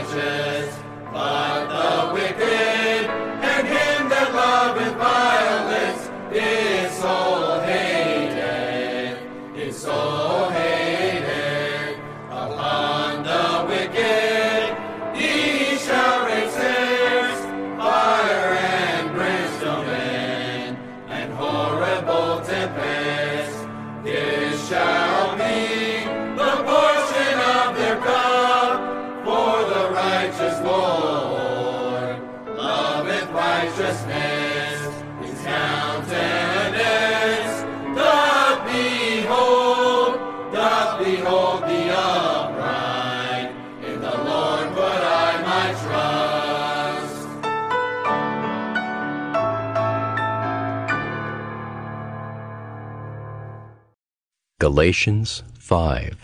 righteous, but the wicked and him that loveth violence is so hated, is so hated. Upon the wicked he shall rain snares, fire and brimstone, and horrible tempest. This shall be the portion of their cup, for the righteous Lord loveth righteousness. His countenance doth behold the upright. In the Lord put I my trust. Galatians 5.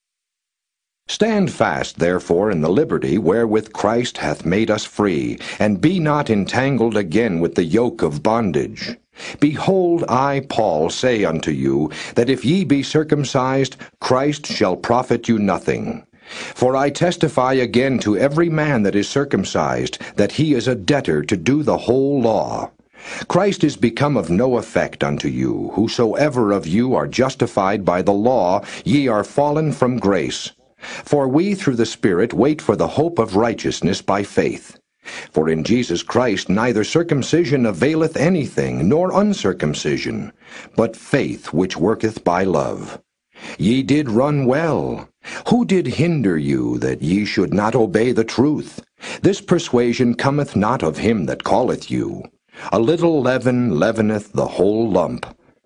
Stand fast, therefore, in the liberty wherewith Christ hath made us free, and be not entangled again with the yoke of bondage. Behold, I, Paul, say unto you, that if ye be circumcised, Christ shall profit you nothing. For I testify again to every man that is circumcised, that he is a debtor to do the whole law. Christ is become of no effect unto you. Whosoever of you are justified by the law, ye are fallen from grace. For we through the Spirit wait for the hope of righteousness by faith. For in Jesus Christ neither circumcision availeth anything, nor uncircumcision, but faith which worketh by love. Ye did run well. Who did hinder you that ye should not obey the truth? This persuasion cometh not of him that calleth you. A little leaven leaveneth the whole lump.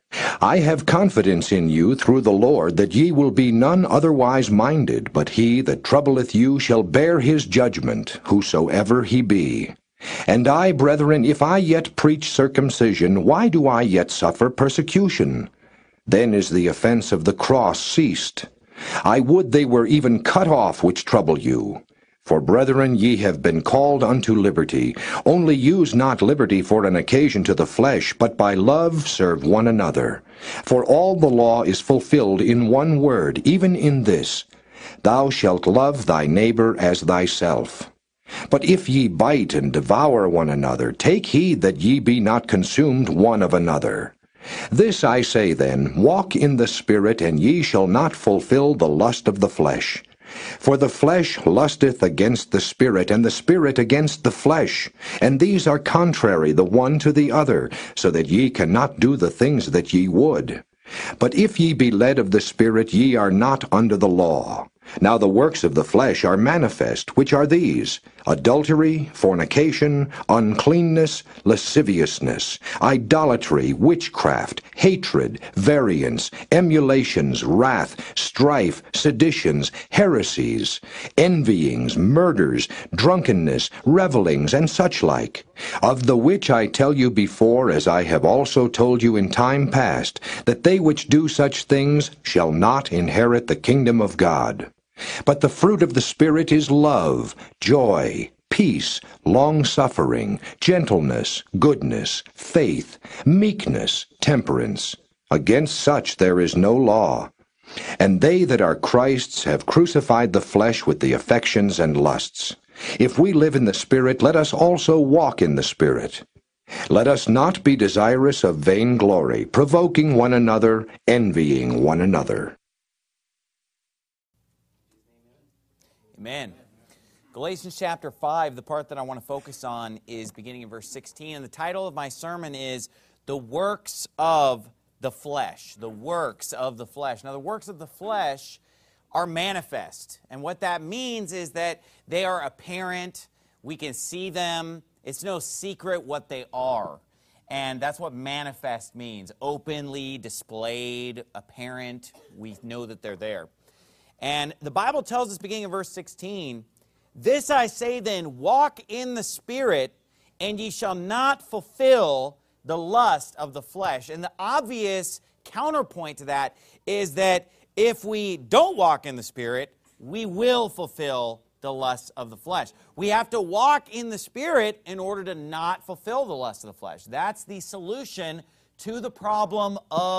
I have confidence in you through the Lord that ye will be none otherwise minded, but he that troubleth you shall bear his judgment, whosoever he be. And I, brethren, if I yet preach circumcision, why do I yet suffer persecution? Then is the offense of the cross ceased. I would they were even cut off which trouble you. For, brethren, ye have been called unto liberty. Only use not liberty for an occasion to the flesh, but by love serve one another. For all the law is fulfilled in one word, even in this, Thou shalt love thy neighbor as thyself. But if ye bite and devour one another, take heed that ye be not consumed one of another. This I say then, walk in the Spirit, and ye shall not fulfill the lust of the flesh. For the flesh lusteth against the Spirit, and the Spirit against the flesh. And these are contrary the one to the other, so that ye cannot do the things that ye would. But if ye be led of the Spirit, ye are not under the law. Now the works of the flesh are manifest, which are these: adultery, fornication, uncleanness, lasciviousness, idolatry, witchcraft, hatred, variance, emulations, wrath, strife, seditions, heresies, envyings, murders, drunkenness, revellings, and such like. Of the which I tell you before, as I have also told you in time past, that they which do such things shall not inherit the kingdom of God. But the fruit of the Spirit is love, joy, peace, long-suffering, gentleness, goodness, faith, meekness, temperance. Against such there is no law. And they that are Christ's have crucified the flesh with the affections and lusts. If we live in the Spirit, let us also walk in the Spirit. Let us not be desirous of vain glory, provoking one another, envying one another. Amen. Galatians chapter 5, the part that I want to focus on is beginning in verse 16. And the title of my sermon is The Works of the Flesh. The works of the flesh. Now, the works of the flesh are manifest. And what that means is that they are apparent. We can see them. It's no secret what they are. And that's what manifest means. Openly displayed, apparent. We know that they're there. And the Bible tells us, beginning in verse 16, This I say then, walk in the Spirit, and ye shall not fulfill the lust of the flesh. And the obvious counterpoint to that is that if we don't walk in the Spirit, we will fulfill the lust of the flesh. We have to walk in the Spirit in order to not fulfill the lust of the flesh. That's the solution to the problem of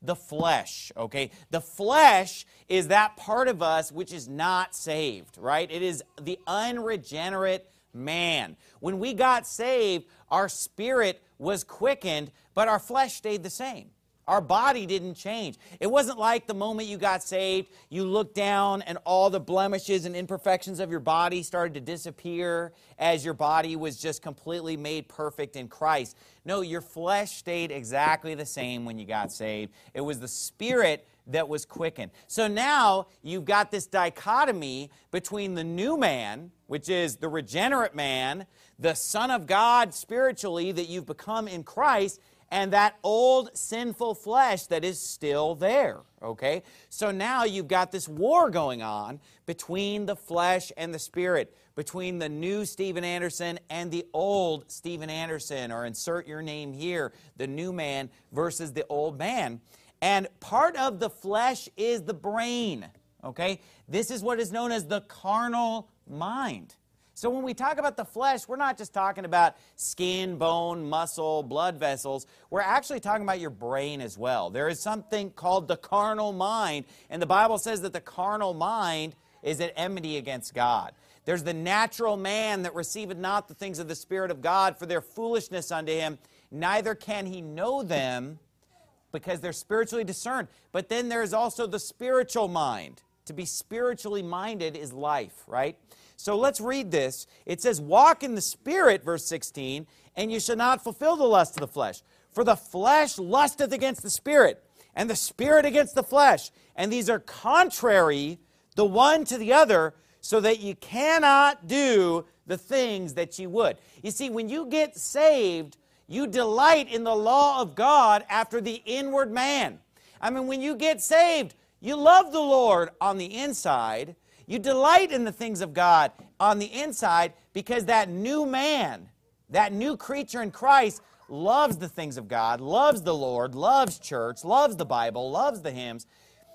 the flesh, okay? The flesh is that part of us which is not saved, right? It is the unregenerate man. When we got saved, our spirit was quickened, but our flesh stayed the same. Our body didn't change. It wasn't like the moment you got saved, you looked down and all the blemishes and imperfections of your body started to disappear as your body was just completely made perfect in Christ. No, your flesh stayed exactly the same when you got saved. It was the spirit that was quickened. So now you've got this dichotomy between the new man, which is the regenerate man, the Son of God spiritually that you've become in Christ, and that old sinful flesh that is still there, okay? So now you've got this war going on between the flesh and the spirit, between the new Steven Anderson and the old Steven Anderson, or insert your name here, the new man versus the old man. And part of the flesh is the brain, okay? This is what is known as the carnal mind. So when we talk about the flesh, we're not just talking about skin, bone, muscle, blood vessels. We're actually talking about your brain as well. There is something called the carnal mind, and the Bible says that the carnal mind is at enmity against God. There's the natural man that receiveth not the things of the Spirit of God, for their foolishness unto him, neither can he know them, because they're spiritually discerned. But then there's also the spiritual mind. To be spiritually minded is life, right? So let's read this. It says, walk in the Spirit, verse 16, and you shall not fulfill the lust of the flesh. For the flesh lusteth against the Spirit, and the Spirit against the flesh. And these are contrary the one to the other, so that you cannot do the things that you would. You see, when you get saved, you delight in the law of God after the inward man. I mean, when you get saved, you love the Lord on the inside. You delight in the things of God on the inside, because that new man, that new creature in Christ, loves the things of God, loves the Lord, loves church, loves the Bible, loves the hymns.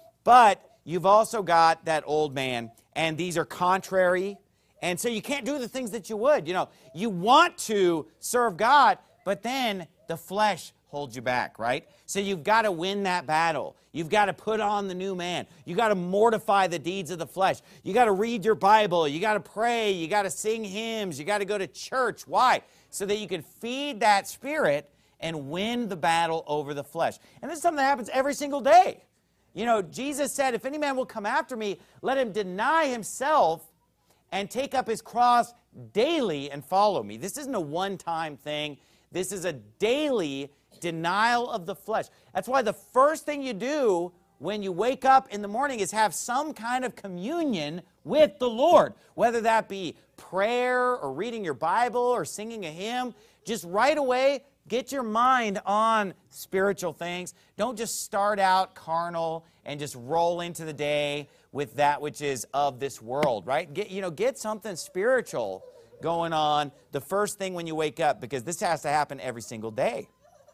But you've also got that old man, and these are contrary, and so you can't do the things that you would. You know, you want to serve God, but then the flesh holds you back, right? So you've got to win that battle. You've got to put on the new man. You've got to mortify the deeds of the flesh. You've got to read your Bible. You've got to pray. You've got to sing hymns. You've got to go to church. Why? So that you can feed that spirit and win the battle over the flesh. And this is something that happens every single day. You know, Jesus said, if any man will come after me, let him deny himself and take up his cross daily and follow me. This isn't a one-time thing. This is a daily denial of the flesh. That's why the first thing you do when you wake up in the morning is have some kind of communion with the Lord, whether that be prayer or reading your Bible or singing a hymn. Just right away, get your mind on spiritual things. Don't just start out carnal and just roll into the day with that which is of this world, right? Get something spiritual going on the first thing when you wake up, because this has to happen every single day.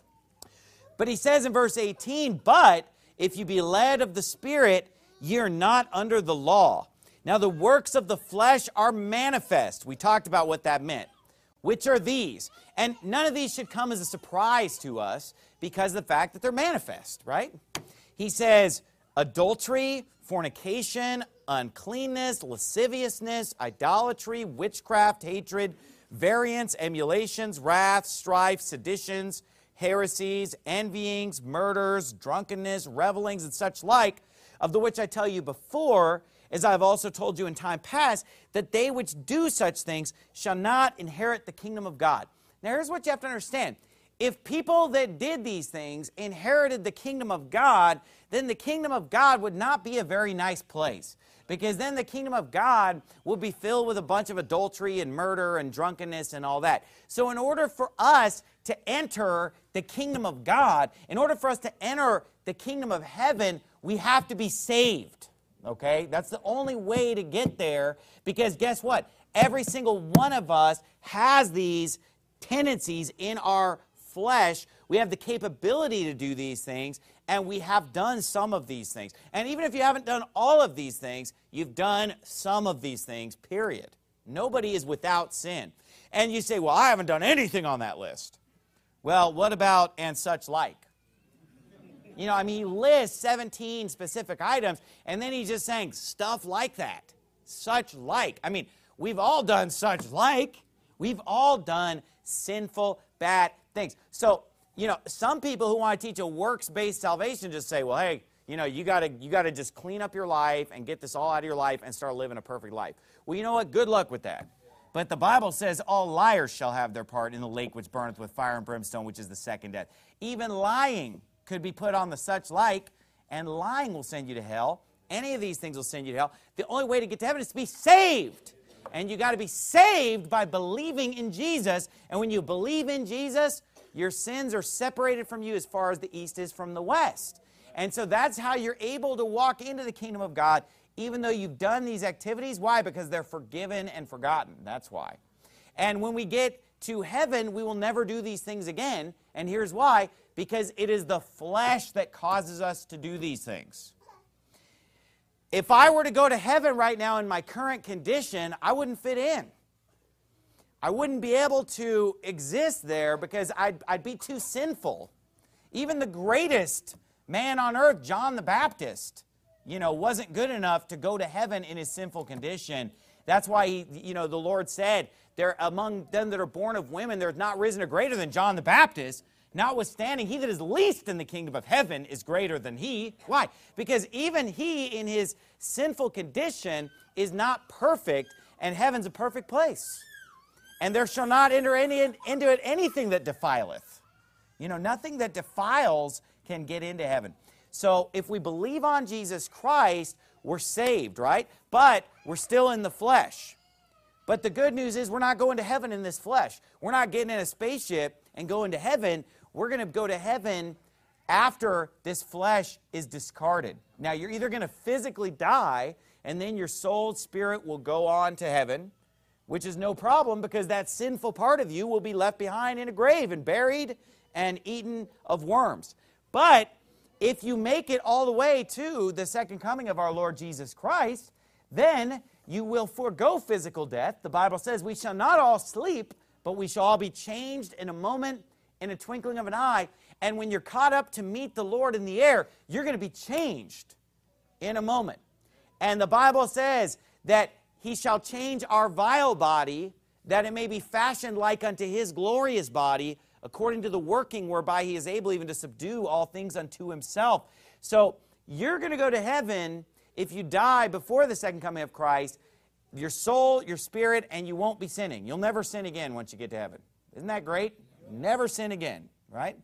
But he says in verse 18, but if you be led of the Spirit, ye are not under the law. Now the works of the flesh are manifest. We talked about what that meant. Which are these? And none of these should come as a surprise to us because of the fact that they're manifest, right? He says adultery, fornication, uncleanness, lasciviousness, idolatry, witchcraft, hatred, variance, emulations, wrath, strife, seditions, heresies, envyings, murders, drunkenness, revelings, and such like, of the which I tell you before, as I have also told you in time past, that they which do such things shall not inherit the kingdom of God. Now here's what you have to understand. If people that did these things inherited the kingdom of God, then the kingdom of God would not be a very nice place. Because then the kingdom of God will be filled with a bunch of adultery and murder and drunkenness and all that. So in order for us to enter the kingdom of God, in order for us to enter the kingdom of heaven, we have to be saved. Okay? That's the only way to get there, because guess what? Every single one of us has these tendencies in our flesh. We have the capability to do these things, and we have done some of these things. And even if you haven't done all of these things, you've done some of these things, period. Nobody is without sin. And you say, well, I haven't done anything on that list. Well, what about and such like? You know, I mean, he lists 17 specific items, and then he's just saying stuff like that. Such like. I mean, we've all done such like. We've all done sinful, bad things. So, you know, some people who want to teach a works-based salvation just say, well, hey, you know, you gotta just clean up your life and get this all out of your life and start living a perfect life. Well, you know what? Good luck with that. But the Bible says all liars shall have their part in the lake which burneth with fire and brimstone, which is the second death. Even lying could be put on the such like, and lying will send you to hell. Any of these things will send you to hell. The only way to get to heaven is to be saved. And you got to be saved by believing in Jesus. And when you believe in Jesus, your sins are separated from you as far as the east is from the west. And so that's how you're able to walk into the kingdom of God, even though you've done these activities. Why? Because they're forgiven and forgotten. That's why. And when we get to heaven, we will never do these things again. And here's why. Because it is the flesh that causes us to do these things. If I were to go to heaven right now in my current condition, I wouldn't fit in. I wouldn't be able to exist there because I'd be too sinful. Even the greatest man on earth, John the Baptist, you know, wasn't good enough to go to heaven in his sinful condition. That's why the Lord said, there among them that are born of women, there is not risen a greater than John the Baptist. Notwithstanding, he that is least in the kingdom of heaven is greater than he. Why? Because even he, in his sinful condition, is not perfect, and heaven's a perfect place. And there shall not enter into it anything that defileth. You know, nothing that defiles can get into heaven. So if we believe on Jesus Christ, we're saved, right? But we're still in the flesh. But the good news is we're not going to heaven in this flesh. We're not getting in a spaceship and going to heaven. We're going to go to heaven after this flesh is discarded. Now, you're either going to physically die, and then your soul, spirit will go on to heaven, which is no problem because that sinful part of you will be left behind in a grave and buried and eaten of worms. But if you make it all the way to the second coming of our Lord Jesus Christ, then you will forego physical death. The Bible says we shall not all sleep, but we shall all be changed in a moment, in a twinkling of an eye. And when you're caught up to meet the Lord in the air, you're going to be changed in a moment. And the Bible says that he shall change our vile body, that it may be fashioned like unto his glorious body, according to the working whereby he is able even to subdue all things unto himself. So you're going to go to heaven if you die before the second coming of Christ, your soul, your spirit, and you won't be sinning. You'll never sin again once you get to heaven. Isn't that great? Never sin again, right?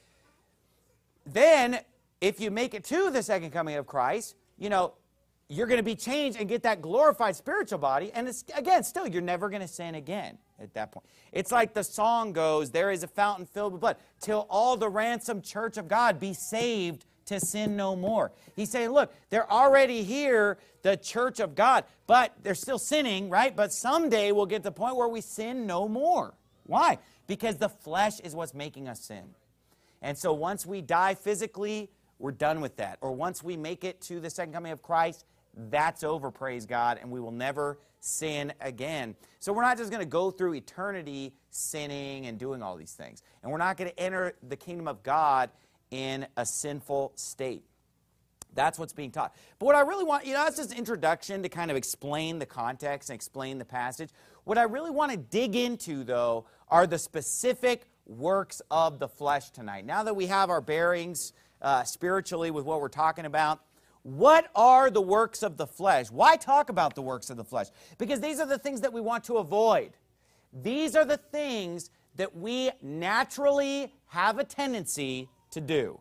Then, if you make it to the second coming of Christ, you know, you're going to be changed and get that glorified spiritual body. And it's, again, still, you're never going to sin again at that point. It's like the song goes, there is a fountain filled with blood, till all the ransomed church of God be saved to sin no more. He's saying, look, they're already here, the church of God, but they're still sinning, right? But someday we'll get to the point where we sin no more. Why? Because the flesh is what's making us sin. And so once we die physically, we're done with that. Or once we make it to the second coming of Christ, that's over, praise God, and we will never sin again. So we're not just going to go through eternity sinning and doing all these things. And we're not going to enter the kingdom of God in a sinful state. That's what's being taught. But what I really want, that's just an introduction to kind of explain the context and explain the passage. What I really want to dig into, though, are the specific works of the flesh tonight. Now that we have our bearings spiritually with what we're talking about, what are the works of the flesh? Why talk about the works of the flesh? Because these are the things that we want to avoid. These are the things that we naturally have a tendency to do.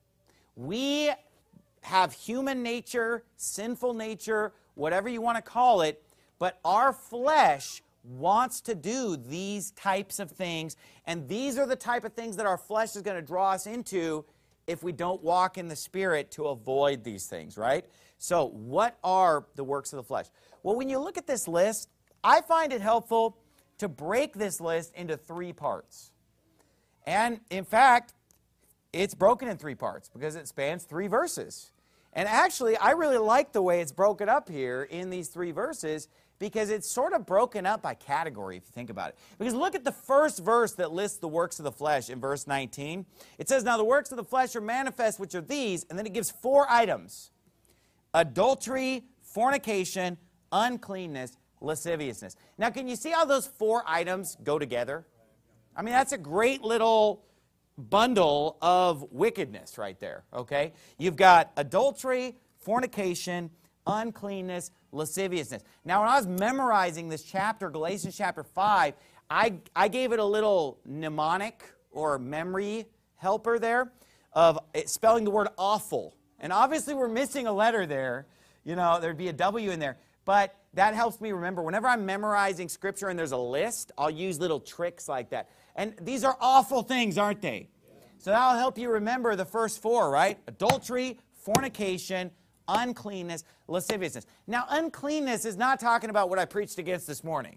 We have human nature, sinful nature, whatever you want to call it, but our flesh wants to do these types of things, and these are the type of things that our flesh is going to draw us into if we don't walk in the Spirit to avoid these things, right? So what are the works of the flesh? Well, when you look at this list, I find it helpful to break this list into 3 parts. And in fact, it's broken in 3 parts because it spans 3 verses. And actually, I really like the way it's broken up here in these 3 verses because it's sort of broken up by category if you think about it. Because look at the first verse that lists the works of the flesh in verse 19. It says, now the works of the flesh are manifest, which are these, and then it gives 4 items. Adultery, fornication, uncleanness, lasciviousness. Now, can you see how those 4 items go together? I mean, that's a great little bundle of wickedness right there, okay? You've got adultery, fornication, uncleanness, lasciviousness. Now, when I was memorizing this chapter, Galatians chapter 5, I gave it a little mnemonic or memory helper there of spelling the word awful. And obviously, we're missing a letter there. You know, there'd be a W in there. But that helps me remember. Whenever I'm memorizing Scripture and there's a list, I'll use little tricks like that. And these are awful things, aren't they? So that'll help you remember the first 4, right? Adultery, fornication, uncleanness, lasciviousness. Now, uncleanness is not talking about what I preached against this morning,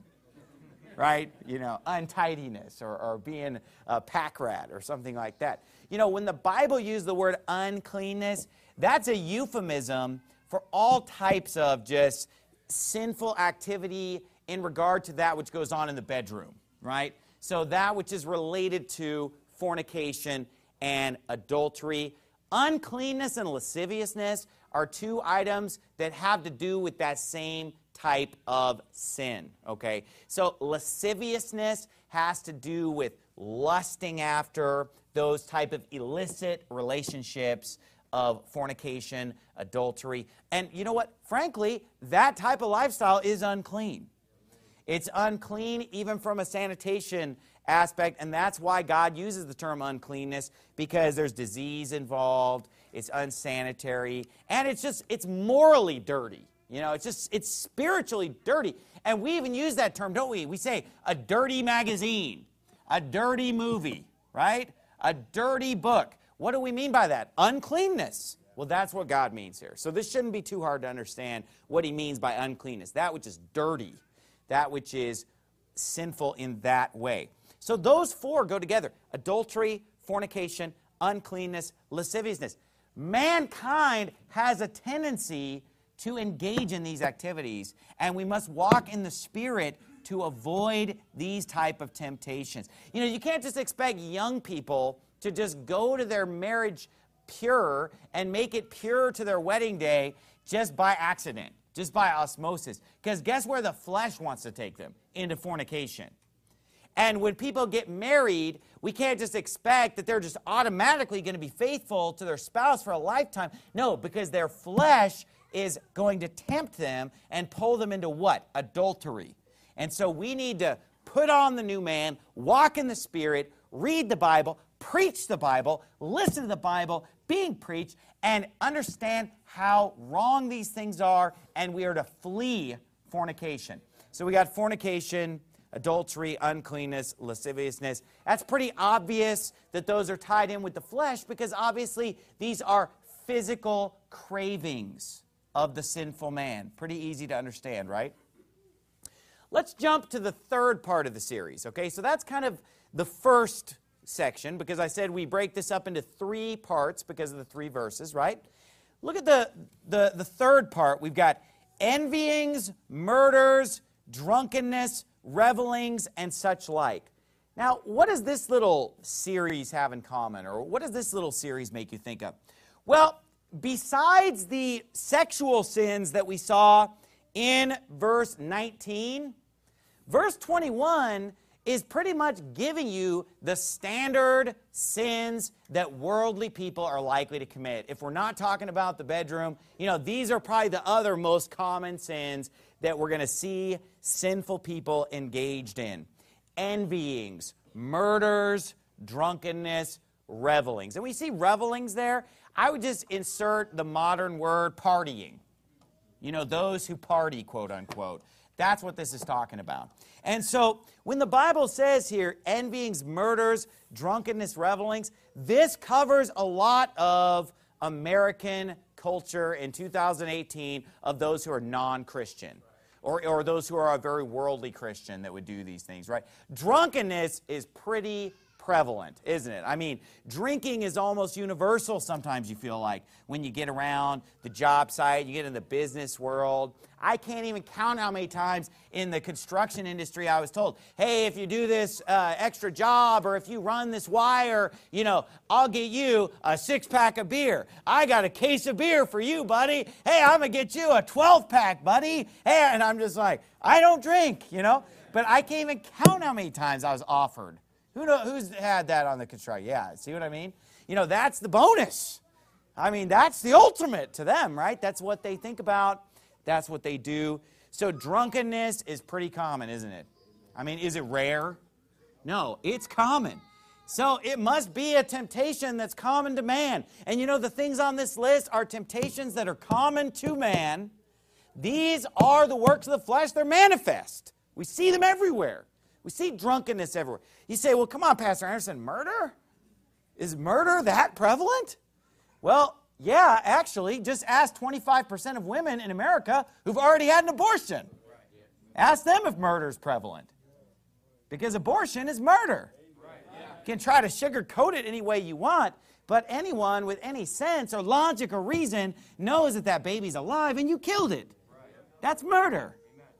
right? You know, untidiness or being a pack rat or something like that. You know, when the Bible uses the word uncleanness, that's a euphemism for all types of just sinful activity in regard to that which goes on in the bedroom, right? So that which is related to fornication and adultery. Uncleanness and lasciviousness are 2 items that have to do with that same type of sin, okay? So lasciviousness has to do with lusting after those type of illicit relationships of fornication, adultery. And you know what? Frankly, that type of lifestyle is unclean. It's unclean even from a sanitation aspect, and that's why God uses the term uncleanness, because there's disease involved, it's unsanitary, and it's morally dirty. You know, it's spiritually dirty. And we even use that term, don't we? We say a dirty magazine, a dirty movie, right? A dirty book. What do we mean by that? Uncleanness. Well, that's what God means here. So this shouldn't be too hard to understand what he means by uncleanness. That which is dirty, that which is sinful in that way. So those 4 go together. Adultery, fornication, uncleanness, lasciviousness. Mankind has a tendency to engage in these activities, and we must walk in the Spirit to avoid these type of temptations. You know, you can't just expect young people to just go to their marriage pure and make it pure to their wedding day just by accident, just by osmosis. Because guess where the flesh wants to take them? Into fornication. And when people get married, we can't just expect that they're just automatically going to be faithful to their spouse for a lifetime. No, because their flesh is going to tempt them and pull them into what? Adultery. And so we need to put on the new man, walk in the Spirit, read the Bible, preach the Bible, listen to the Bible being preached, and understand how wrong these things are, and we are to flee fornication. So we got fornication, adultery, uncleanness, lasciviousness. That's pretty obvious that those are tied in with the flesh, because obviously these are physical cravings of the sinful man. Pretty easy to understand, right? Let's jump to the third part of the series, okay? So that's kind of the first section, because I said we break this up into 3 parts because of the 3 verses, right? Look at the third part. We've got envyings, murders, drunkenness, revelings, and such like. Now, what does this little series have in common, or what does this little series make you think of? Well, besides the sexual sins that we saw in verse 19, verse 21 is pretty much giving you the standard sins that worldly people are likely to commit. If we're not talking about the bedroom, you know, these are probably the other most common sins that we're going to see sinful people engaged in. Envyings, murders, drunkenness, revelings. And we see revelings there. I would just insert the modern word partying. You know, those who party, quote unquote. That's what this is talking about. And so when the Bible says here, envyings, murders, drunkenness, revelings, this covers a lot of American culture in 2018 of those who are non-Christian. Or those who are a very worldly Christian that would do these things, right? Drunkenness is pretty prevalent, isn't it? I mean, drinking is almost universal sometimes, you feel like, when you get around the job site, you get in the business world. I can't even count how many times in the construction industry I was told, hey, if you do this extra job or if you run this wire, I'll get you a 6-pack of beer. I got a case of beer for you, buddy. Hey, I'm going to get you a 12-pack, buddy. Hey, and I'm just like, I don't drink, But I can't even count how many times I was offered. Who's had that on the construction? Yeah, see what I mean? That's the bonus. I mean, that's the ultimate to them, right? That's what they think about. That's what they do. So drunkenness is pretty common, isn't it? I mean, is it rare? No, it's common. So it must be a temptation that's common to man. And the things on this list are temptations that are common to man. These are the works of the flesh. They're manifest. We see them everywhere. We see drunkenness everywhere. You say, well, come on, Pastor Anderson, murder? Is murder that prevalent? Well, yeah, actually, just ask 25% of women in America who've already had an abortion. Ask them if murder is prevalent. Because abortion is murder. You can try to sugarcoat it any way you want, but anyone with any sense or logic or reason knows that that baby's alive and you killed it. That's murder.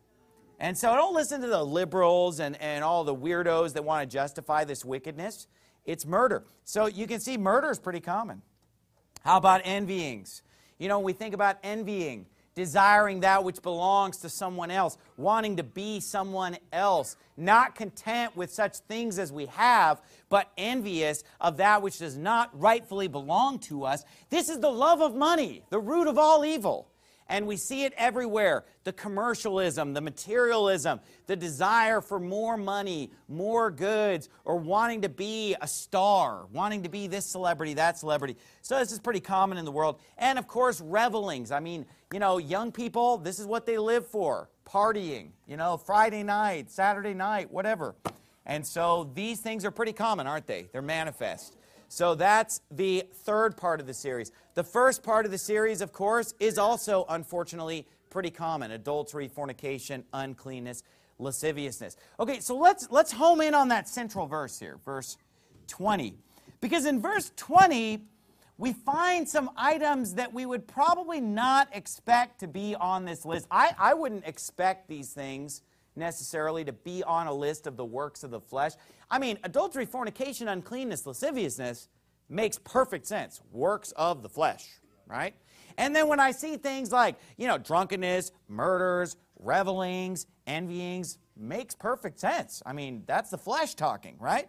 And so don't listen to the liberals and all the weirdos that want to justify this wickedness. It's murder. So you can see murder is pretty common. How about envyings? We think about envying, desiring that which belongs to someone else, wanting to be someone else, not content with such things as we have, but envious of that which does not rightfully belong to us. This is the love of money, the root of all evil. And we see it everywhere. The commercialism, the materialism, the desire for more money, more goods, or wanting to be a star, wanting to be this celebrity, that celebrity. So this is pretty common in the world. And of course, revelings. I mean, young people, this is what they live for. Partying, Friday night, Saturday night, whatever. And so these things are pretty common, aren't they? They're manifest. So that's the third part of the series. The first part of the series, of course, is also, unfortunately, pretty common. Adultery, fornication, uncleanness, lasciviousness. Okay, so let's home in on that central verse here, verse 20. Because in verse 20, we find some items that we would probably not expect to be on this list. I wouldn't expect these things necessarily to be on a list of the works of the flesh. I mean, adultery, fornication, uncleanness, lasciviousness makes perfect sense. Works of the flesh, right? And then when I see things like, drunkenness, murders, revelings, envyings, makes perfect sense. I mean, that's the flesh talking, right?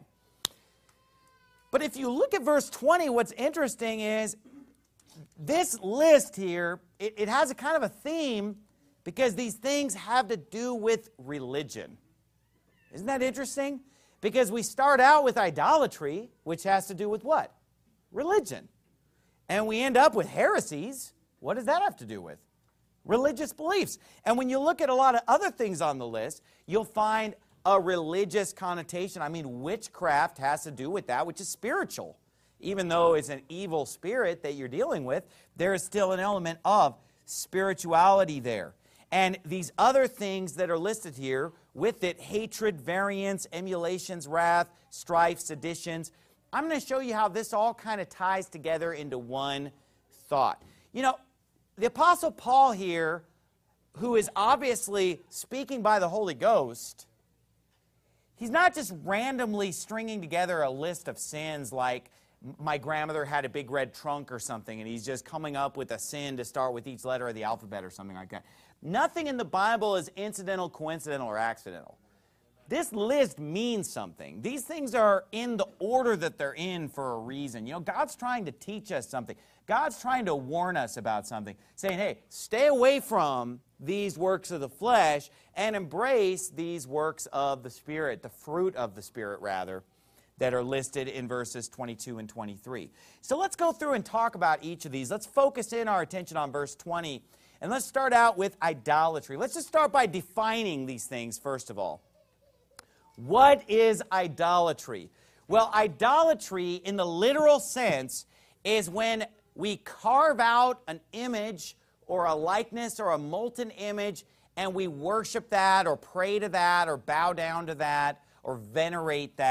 But if you look at verse 20, what's interesting is this list here, it has a kind of a theme because these things have to do with religion. Isn't that interesting? Because we start out with idolatry, which has to do with what? Religion. And we end up with heresies. What does that have to do with? Religious beliefs. And when you look at a lot of other things on the list, you'll find a religious connotation. I mean, witchcraft has to do with that which is spiritual. Even though it's an evil spirit that you're dealing with, there is still an element of spirituality there. And these other things that are listed here, with it, hatred, variance, emulations, wrath, strife, seditions. I'm going to show you how this all kind of ties together into one thought. The Apostle Paul here, who is obviously speaking by the Holy Ghost, he's not just randomly stringing together a list of sins like my grandmother had a big red trunk or something, and he's just coming up with a sin to start with each letter of the alphabet or something like that. Nothing in the Bible is incidental, coincidental, or accidental. This list means something. These things are in the order that they're in for a reason. God's trying to teach us something. God's trying to warn us about something, saying, hey, stay away from these works of the flesh and embrace these works of the Spirit, the fruit of the Spirit, rather, that are listed in verses 22 and 23. So let's go through and talk about each of these. Let's focus in our attention on verse 20. And let's start out with idolatry. Let's just start by defining these things, first of all. What is idolatry? Well, idolatry, in the literal sense, is when we carve out an image or a likeness or a molten image, and we worship that or pray to that or bow down to that or venerate that.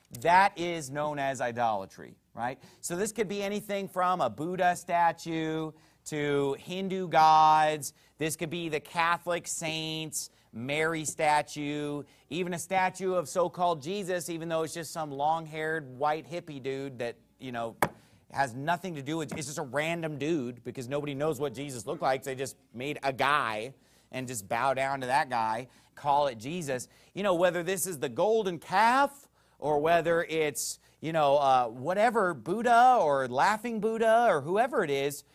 that is known as idolatry, right? So this could be anything from a Buddha statue to Hindu gods. This could be the Catholic saints, Mary statue, even a statue of so-called Jesus, even though it's just some long-haired white hippie dude that, has nothing to do with, it's just a random dude because nobody knows what Jesus looked like. So they just made a guy and just bow down to that guy, call it Jesus. Whether this is the golden calf or whether it's, whatever, Buddha or laughing Buddha or whoever it is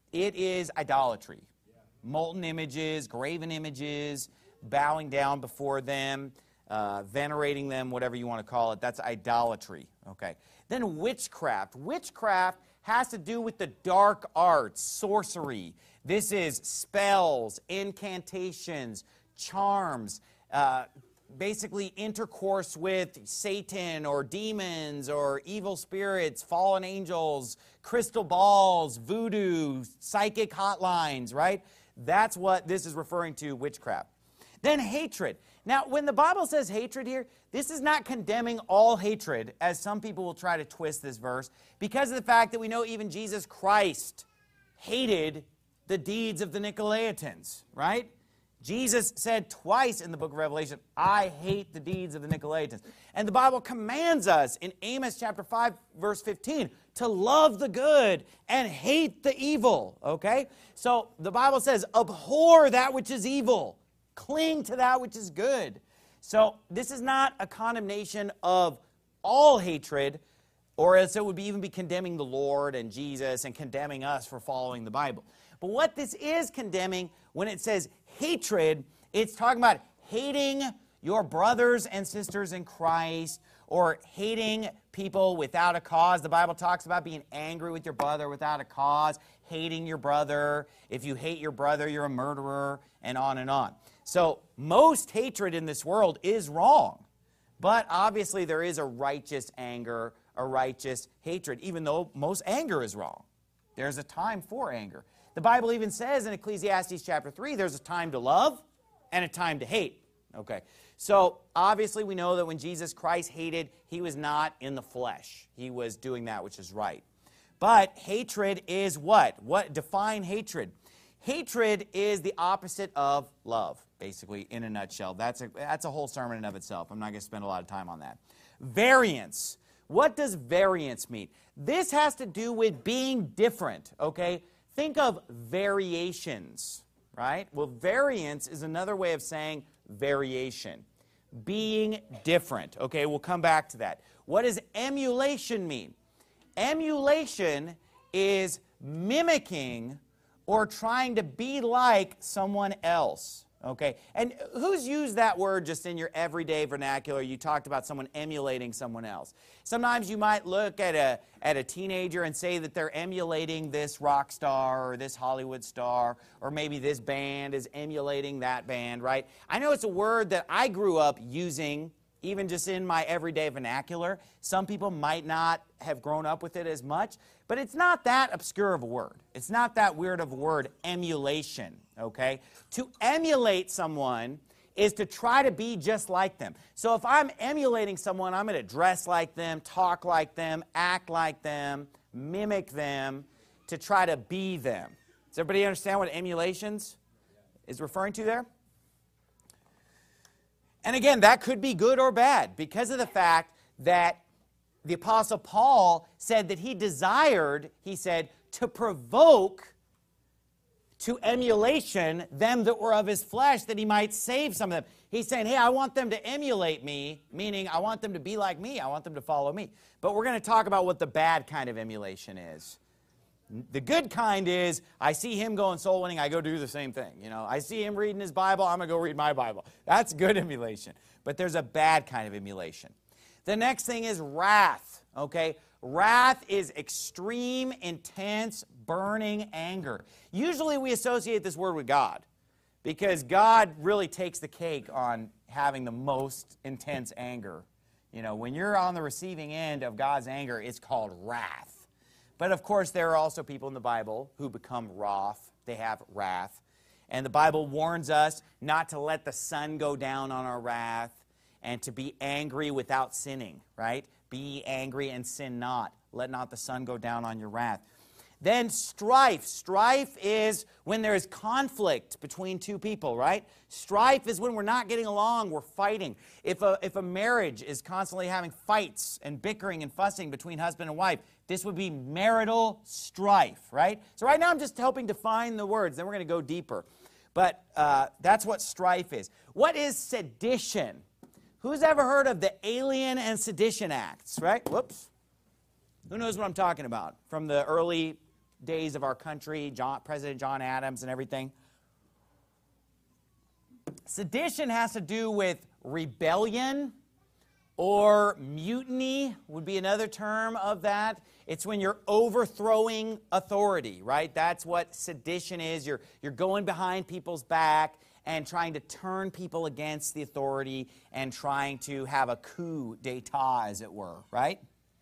idolatry. Molten images, graven images, bowing down before them, venerating them, whatever you want to call it. That's idolatry. Okay. Then witchcraft. Witchcraft has to do with the dark arts, sorcery. This is spells, incantations, charms, basically intercourse with Satan or demons or evil spirits, fallen angels, crystal balls, voodoo, psychic hotlines, right? That's what this is referring to, witchcraft. Then hatred. Now, when the Bible says hatred here, this is not condemning all hatred, as some people will try to twist this verse, because of the fact that we know even Jesus Christ hated the deeds of the Nicolaitans, right? Jesus said twice in the book of Revelation, I hate the deeds of the Nicolaitans. And the Bible commands us in Amos chapter 5, verse 15, to love the good and hate the evil, okay? So the Bible says, abhor that which is evil. Cling to that which is good. So this is not a condemnation of all hatred, or else it would even be condemning the Lord and Jesus and condemning us for following the Bible. But what this is condemning, when it says hatred, it's talking about hating your brothers and sisters in Christ, or hating people without a cause. The Bible talks about being angry with your brother without a cause, hating your brother. If you hate your brother, you're a murderer, and on and on. So most hatred in this world is wrong. But obviously there is a righteous anger, a righteous hatred, even though most anger is wrong. There's a time for anger. The Bible even says in Ecclesiastes chapter 3, there's a time to love and a time to hate. Okay, so obviously we know that when Jesus Christ hated, he was not in the flesh. He was doing that which is right. But hatred is what? Define hatred. Hatred is the opposite of love, basically, in a nutshell. That's a whole sermon in of itself. I'm not going to spend a lot of time on that. Variance. What does variance mean? This has to do with being different, okay? Think of variations, right? Well, variance is another way of saying variation. Being different, okay? We'll come back to that. What does emulation mean? Emulation is mimicking or trying to be like someone else, okay? And who's used that word just in your everyday vernacular? You talked about someone emulating someone else. Sometimes you might look at a teenager and say that they're emulating this rock star or this Hollywood star, or maybe this band is emulating that band, right? I know it's a word that I grew up using even just in my everyday vernacular. Some people might not have grown up with it as much, but it's not that obscure of a word. It's not that weird of a word, emulation, okay? To emulate someone is to try to be just like them. So if I'm emulating someone, I'm going to dress like them, talk like them, act like them, mimic them, to try to be them. Does everybody understand what emulations is referring to there? And again, that could be good or bad because of the fact that the Apostle Paul said that he desired, he said, to provoke to emulation them that were of his flesh, that he might save some of them. He's saying, hey, I want them to emulate me, meaning I want them to be like me. I want them to follow me. But we're going to talk about what the bad kind of emulation is. The good kind is, I see him going soul winning, I go do the same thing. You know, I see him reading his Bible, I'm going to go read my Bible. That's good emulation. But there's a bad kind of emulation. The next thing is wrath, okay? Wrath is extreme, intense, burning anger. Usually we associate this word with God because God really takes the cake on having the most intense anger. You know, when you're on the receiving end of God's anger, it's called wrath. But of course, there are also people in the Bible who become wroth. They have wrath. And the Bible warns us not to let the sun go down on our wrath and to be angry without sinning, right? Be ye angry and sin not. Let not the sun go down on your wrath. Then strife. Strife is when there is conflict between two people, right? Strife is when we're not getting along, we're fighting. If a marriage is constantly having fights and bickering and fussing between husband and wife, this would be marital strife, right? So right now I'm just helping define the words, then we're going to go deeper. But that's what strife is. What is sedition? Who's ever heard of the Alien and Sedition Acts, right? Whoops. Who knows what I'm talking about? From the early days of our country, President John Adams and everything. Sedition has to do with rebellion or mutiny would be another term of that. It's when you're overthrowing authority, right? That's what sedition is. You're going behind people's back and trying to turn people against the authority and trying to have a coup d'etat, as it were, right?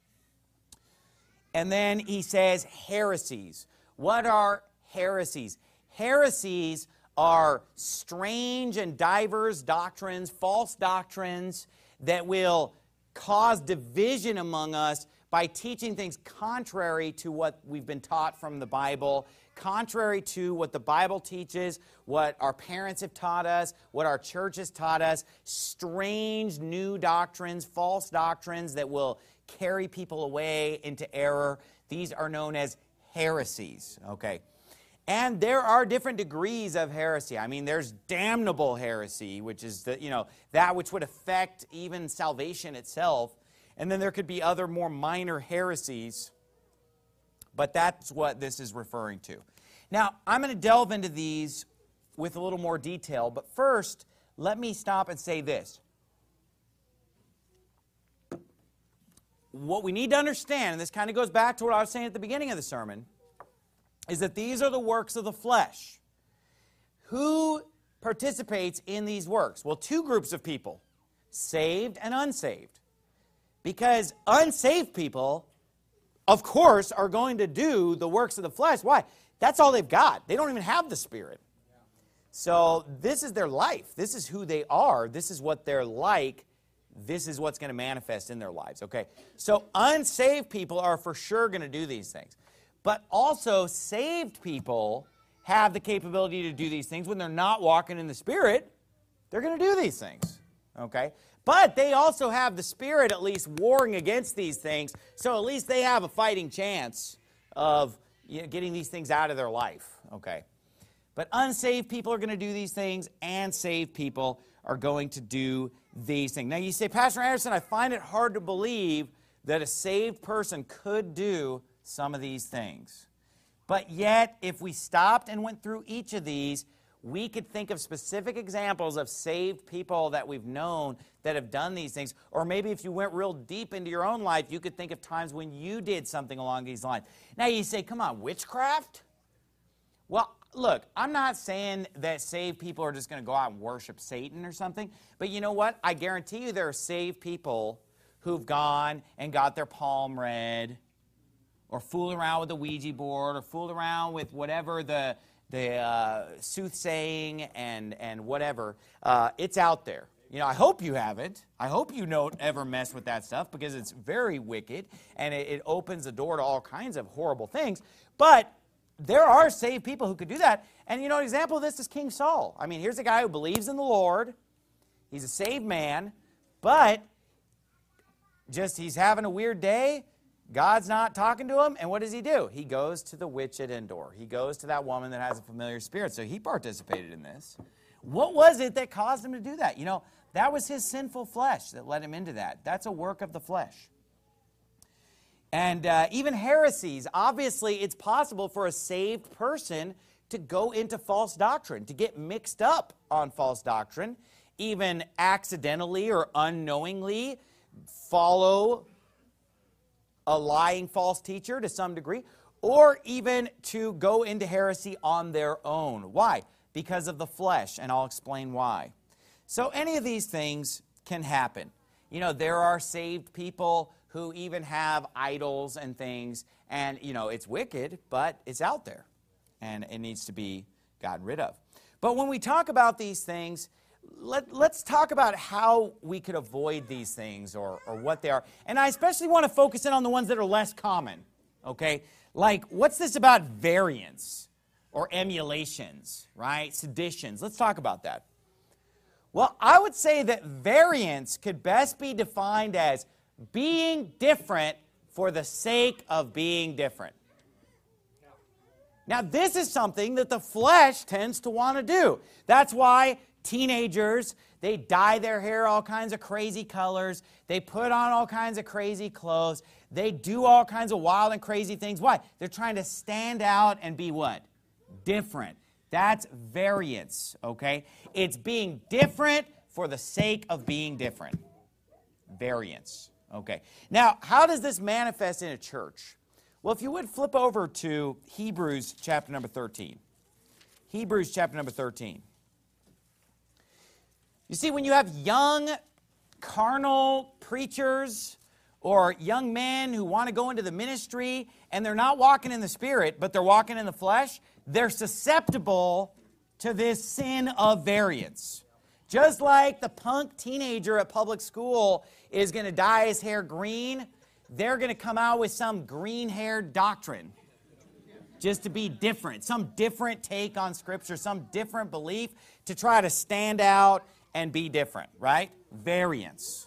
And then he says heresies. What are heresies? Heresies are strange and diverse doctrines, false doctrines that will cause division among us by teaching things contrary to what we've been taught from the Bible, contrary to what the Bible teaches, what our parents have taught us, what our church has taught us, strange new doctrines, false doctrines that will carry people away into error. These are known as heresies, okay? And there are different degrees of heresy. I mean, there's damnable heresy, which is that which would affect even salvation itself. And then there could be other more minor heresies, but that's what this is referring to. Now, I'm going to delve into these with a little more detail, but first, let me stop and say this. What we need to understand, and this kind of goes back to what I was saying at the beginning of the sermon, is that these are the works of the flesh. Who participates in these works? Well, two groups of people, saved and unsaved. Because unsaved people, of course, are going to do the works of the flesh. Why? That's all they've got. They don't even have the Spirit. So this is their life. This is who they are. This is what they're like. This is what's going to manifest in their lives, okay? So unsaved people are for sure going to do these things. But also saved people have the capability to do these things. When they're not walking in the Spirit, they're going to do these things, okay? But they also have the Spirit at least warring against these things, so at least they have a fighting chance of getting these things out of their life, okay? But unsaved people are going to do these things, and saved people are going to do these things. Now you say, Pastor Anderson, I find it hard to believe that a saved person could do some of these things. But yet, if we stopped and went through each of these, we could think of specific examples of saved people that we've known that have done these things. Or maybe if you went real deep into your own life, you could think of times when you did something along these lines. Now you say, come on, witchcraft? Well, look, I'm not saying that saved people are just going to go out and worship Satan or something. But you know what? I guarantee you there are saved people who've gone and got their palm read, or fooled around with the Ouija board, or fooled around with whatever the soothsaying and whatever. It's out there. I hope you haven't. I hope you don't ever mess with that stuff, because it's very wicked, and it opens the door to all kinds of horrible things. But there are saved people who could do that. And an example of this is King Saul. I mean, here's a guy who believes in the Lord. He's a saved man, but he's having a weird day. God's not talking to him, and what does he do? He goes to the witch at Endor. He goes to that woman that has a familiar spirit, so he participated in this. What was it that caused him to do that? That was his sinful flesh that led him into that. That's a work of the flesh. And even heresies, obviously it's possible for a saved person to go into false doctrine, to get mixed up on false doctrine, even accidentally or unknowingly follow a lying false teacher to some degree, or even to go into heresy on their own. Why? Because of the flesh, and I'll explain why. So any of these things can happen. There are saved people who even have idols and things, and, it's wicked, but it's out there, and it needs to be gotten rid of. But when we talk about these things, let's talk about how we could avoid these things or what they are. And I especially want to focus in on the ones that are less common, okay? Like, what's this about variance or emulations, right? Seditions. Let's talk about that. Well, I would say that variance could best be defined as being different for the sake of being different. Now, this is something that the flesh tends to want to do. That's why teenagers, they dye their hair all kinds of crazy colors. They put on all kinds of crazy clothes. They do all kinds of wild and crazy things. Why? They're trying to stand out and be what? Different. That's variance, okay? It's being different for the sake of being different. Variance, okay? Now, how does this manifest in a church? Well, if you would flip over to Hebrews chapter number 13. Hebrews chapter number 13. You see, when you have young, carnal preachers or young men who want to go into the ministry and they're not walking in the Spirit, but they're walking in the flesh, they're susceptible to this sin of variance. Just like the punk teenager at public school is going to dye his hair green, they're going to come out with some green-haired doctrine just to be different, some different take on Scripture, some different belief to try to stand out and be different, right? Variance.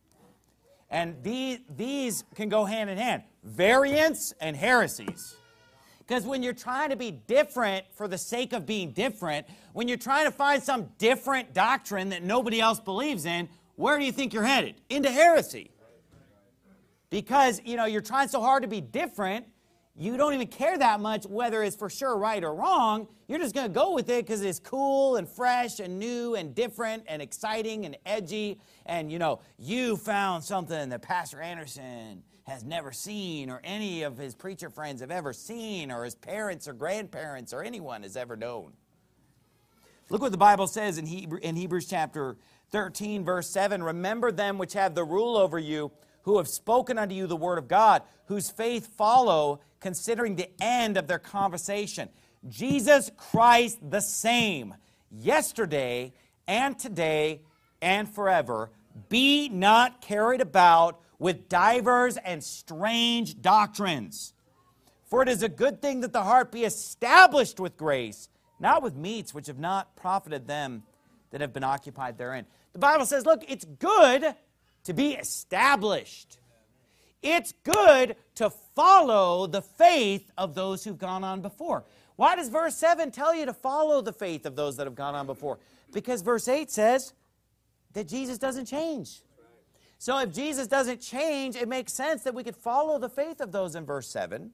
And these can go hand in hand. Variance and heresies. Because when you're trying to be different for the sake of being different, when you're trying to find some different doctrine that nobody else believes in, where do you think you're headed? Into heresy. Because, you're trying so hard to be different, you don't even care that much whether it's for sure right or wrong. You're just going to go with it because it's cool and fresh and new and different and exciting and edgy. And, you found something that Pastor Anderson has never seen or any of his preacher friends have ever seen or his parents or grandparents or anyone has ever known. Look what the Bible says in Hebrews chapter 13, verse 7. Remember them which have the rule over you, who have spoken unto you the word of God, whose faith follow, considering the end of their conversation. Jesus Christ the same, yesterday and today and forever. Be not carried about with divers and strange doctrines. For it is a good thing that the heart be established with grace, not with meats which have not profited them that have been occupied therein. The Bible says, look, it's good to be established. It's good to follow the faith of those who've gone on before. Why does verse 7 tell you to follow the faith of those that have gone on before? Because verse 8 says that Jesus doesn't change. So if Jesus doesn't change, it makes sense that we could follow the faith of those in verse 7.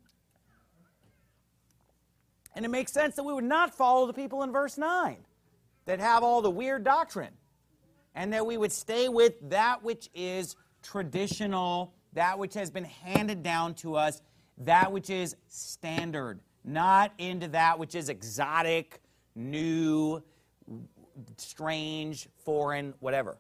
And it makes sense that we would not follow the people in verse 9 that have all the weird doctrine. And that we would stay with that which is traditional, that which has been handed down to us, that which is standard, not into that which is exotic, new, strange, foreign, whatever.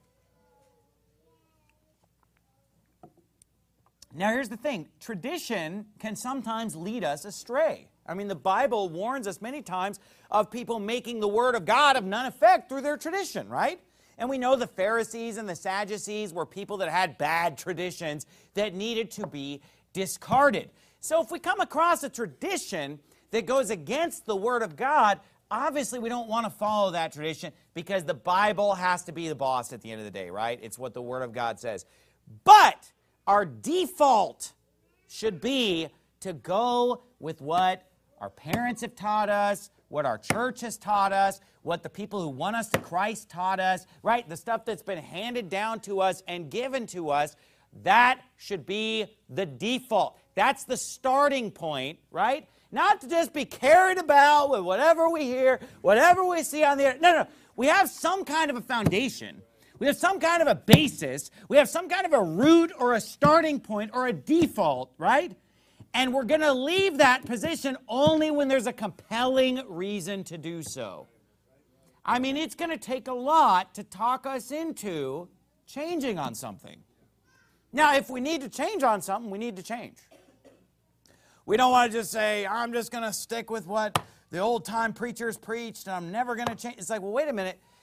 Now here's the thing. Tradition can sometimes lead us astray. I mean, the Bible warns us many times of people making the Word of God of none effect through their tradition, right? And we know the Pharisees and the Sadducees were people that had bad traditions that needed to be discarded. So if we come across a tradition that goes against the Word of God, obviously we don't want to follow that tradition because the Bible has to be the boss at the end of the day, right? It's what the Word of God says. But our default should be to go with what our parents have taught us, what our church has taught us, what the people who won us to Christ taught us, right? The stuff that's been handed down to us and given to us, that should be the default. That's the starting point, right? Not to just be carried about with whatever we hear, whatever we see on the air. No. We have some kind of a foundation. We have some kind of a basis. We have some kind of a root or a starting point or a default, right? And we're going to leave that position only when there's a compelling reason to do so. I mean, it's going to take a lot to talk us into changing on something. Now, if we need to change on something, we need to change. We don't want to just say, I'm just going to stick with what the old-time preachers preached, and I'm never going to change. It's like, well, wait a minute.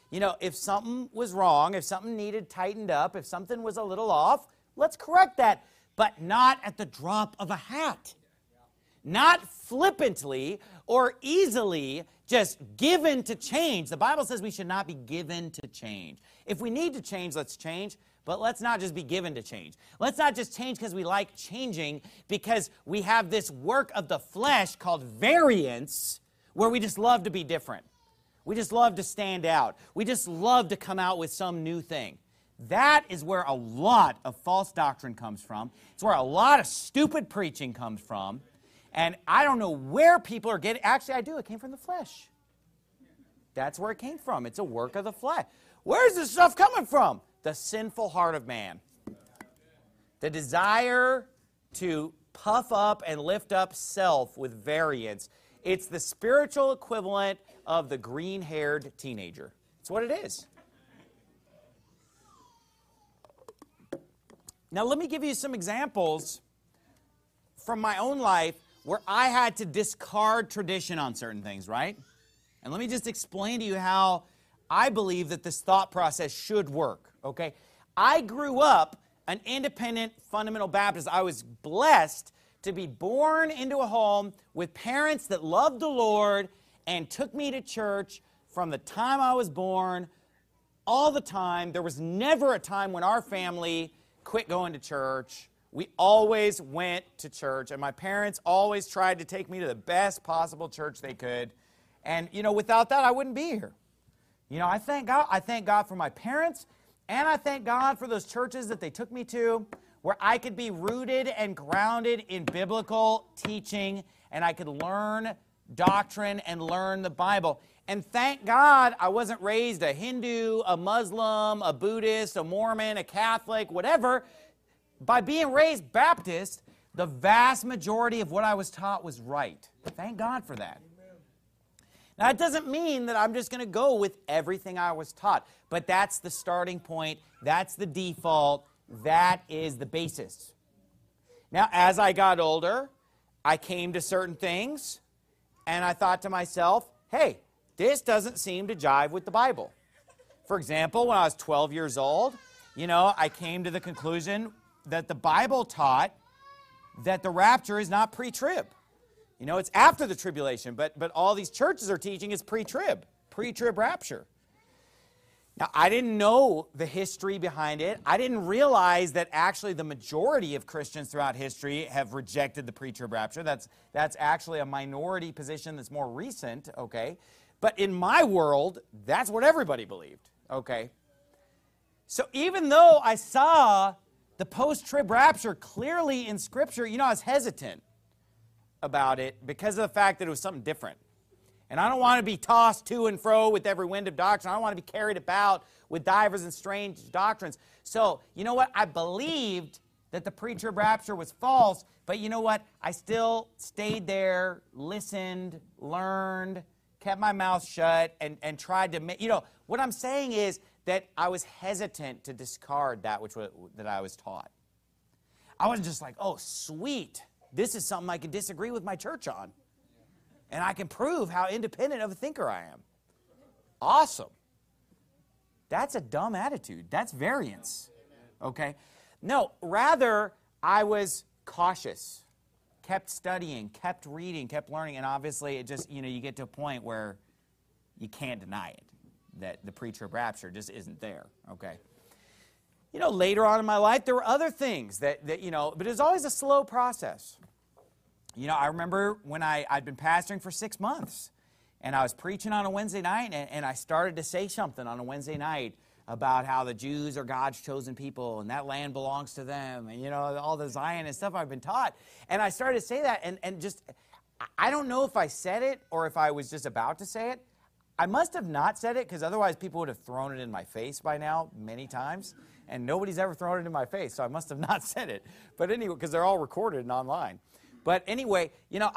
if something was wrong, if something needed tightened up, if something was a little off, let's correct that. But not at the drop of a hat. Not flippantly or easily just given to change. The Bible says we should not be given to change. If we need to change, let's change. But let's not just be given to change. Let's not just change because we like changing, because we have this work of the flesh called variance, where we just love to be different. We just love to stand out. We just love to come out with some new thing. That is where a lot of false doctrine comes from. It's where a lot of stupid preaching comes from. And I don't know where people are getting. Actually, I do. It came from the flesh. That's where it came from. It's a work of the flesh. Where's this stuff coming from? The sinful heart of man. The desire to puff up and lift up self with variance. It's the spiritual equivalent of the green-haired teenager. It's what it is. Now, let me give you some examples from my own life where I had to discard tradition on certain things, right? And let me just explain to you how I believe that this thought process should work, okay? I grew up an independent fundamental Baptist. I was blessed to be born into a home with parents that loved the Lord and took me to church from the time I was born, all the time. There was never a time when our family quit going to church. We always went to church, and my parents always tried to take me to the best possible church they could. And, without that, I wouldn't be here. I thank God. I thank God for my parents, and I thank God for those churches that they took me to, where I could be rooted and grounded in biblical teaching, and I could learn doctrine and learn the Bible. And thank God I wasn't raised a Hindu, a Muslim, a Buddhist, a Mormon, a Catholic, whatever. By being raised Baptist, the vast majority of what I was taught was right. Thank God for that. Now, it doesn't mean that I'm just going to go with everything I was taught, but that's the starting point. That's the default. That is the basis. Now, as I got older, I came to certain things, and I thought to myself, hey, this doesn't seem to jive with the Bible. For example, when I was 12 years old, I came to the conclusion that the Bible taught that the rapture is not pre-trib. It's after the tribulation, but all these churches are teaching is pre-trib rapture. Now, I didn't know the history behind it. I didn't realize that actually the majority of Christians throughout history have rejected the pre-trib rapture. That's actually a minority position that's more recent, okay? But in my world, that's what everybody believed, okay? So even though I saw the post-trib rapture clearly in Scripture, I was hesitant about it because of the fact that it was something different. And I don't want to be tossed to and fro with every wind of doctrine. I don't want to be carried about with divers and strange doctrines. So, you know what? I believed that the pre-trib rapture was false, but you know what? I still stayed there, listened, learned, kept my mouth shut, and tried to what I'm saying is that I was hesitant to discard that that I was taught. I wasn't just like, oh, sweet. This is something I can disagree with my church on. And I can prove how independent of a thinker I am. Awesome. That's a dumb attitude. That's variance. Okay? No, rather, I was cautious. Kept studying, kept reading, kept learning, and obviously it just, you get to a point where you can't deny it, that the pre-trib rapture just isn't there, okay? Later on in my life, there were other things that but it was always a slow process. I remember when I'd been pastoring for 6 months, and I was preaching on a Wednesday night, and I started to say something on a Wednesday night about how the Jews are God's chosen people, and that land belongs to them, and, all the Zionist stuff I've been taught. And I started to say that, and just, I don't know if I said it or if I was just about to say it. I must have not said it, because otherwise people would have thrown it in my face by now many times, and nobody's ever thrown it in my face, so I must have not said it. But anyway, because they're all recorded and online. But anyway,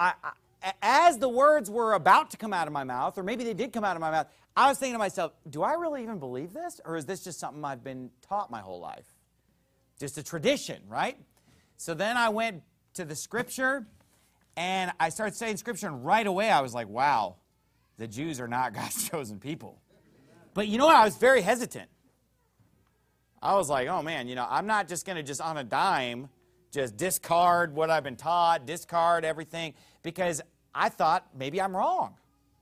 as the words were about to come out of my mouth, or maybe they did come out of my mouth, I was thinking to myself, do I really even believe this? Or is this just something I've been taught my whole life? Just a tradition, right? So then I went to the Scripture, and I started studying Scripture, and right away I was like, wow, the Jews are not God's chosen people. But you know what? I was very hesitant. I was like, oh man, I'm not just going to just on a dime just discard what I've been taught, discard everything, because I thought maybe I'm wrong.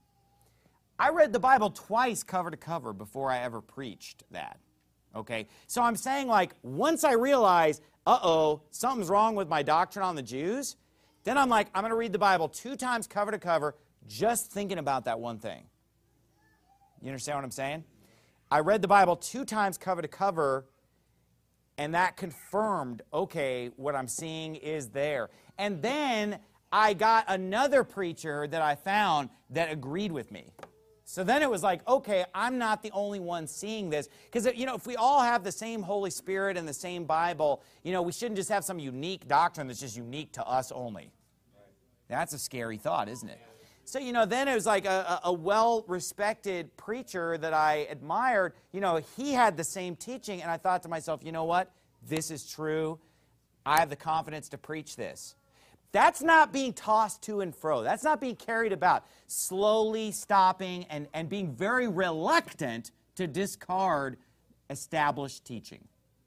I read the Bible twice cover to cover before I ever preached that. Okay? So I'm saying, like, once I realize, something's wrong with my doctrine on the Jews, then I'm like, I'm going to read the Bible 2 times cover to cover just thinking about that one thing. You understand what I'm saying? I read the Bible 2 times cover to cover, and that confirmed, okay, what I'm seeing is there. And then I got another preacher that I found that agreed with me. So then it was like, okay, I'm not the only one seeing this. Because, if we all have the same Holy Spirit and the same Bible, we shouldn't just have some unique doctrine that's just unique to us only. That's a scary thought, isn't it? So, then it was like a well-respected preacher that I admired. He had the same teaching, and I thought to myself, you know what? This is true. I have the confidence to preach this. That's not being tossed to and fro. That's not being carried about. Slowly stopping and being very reluctant to discard established teaching.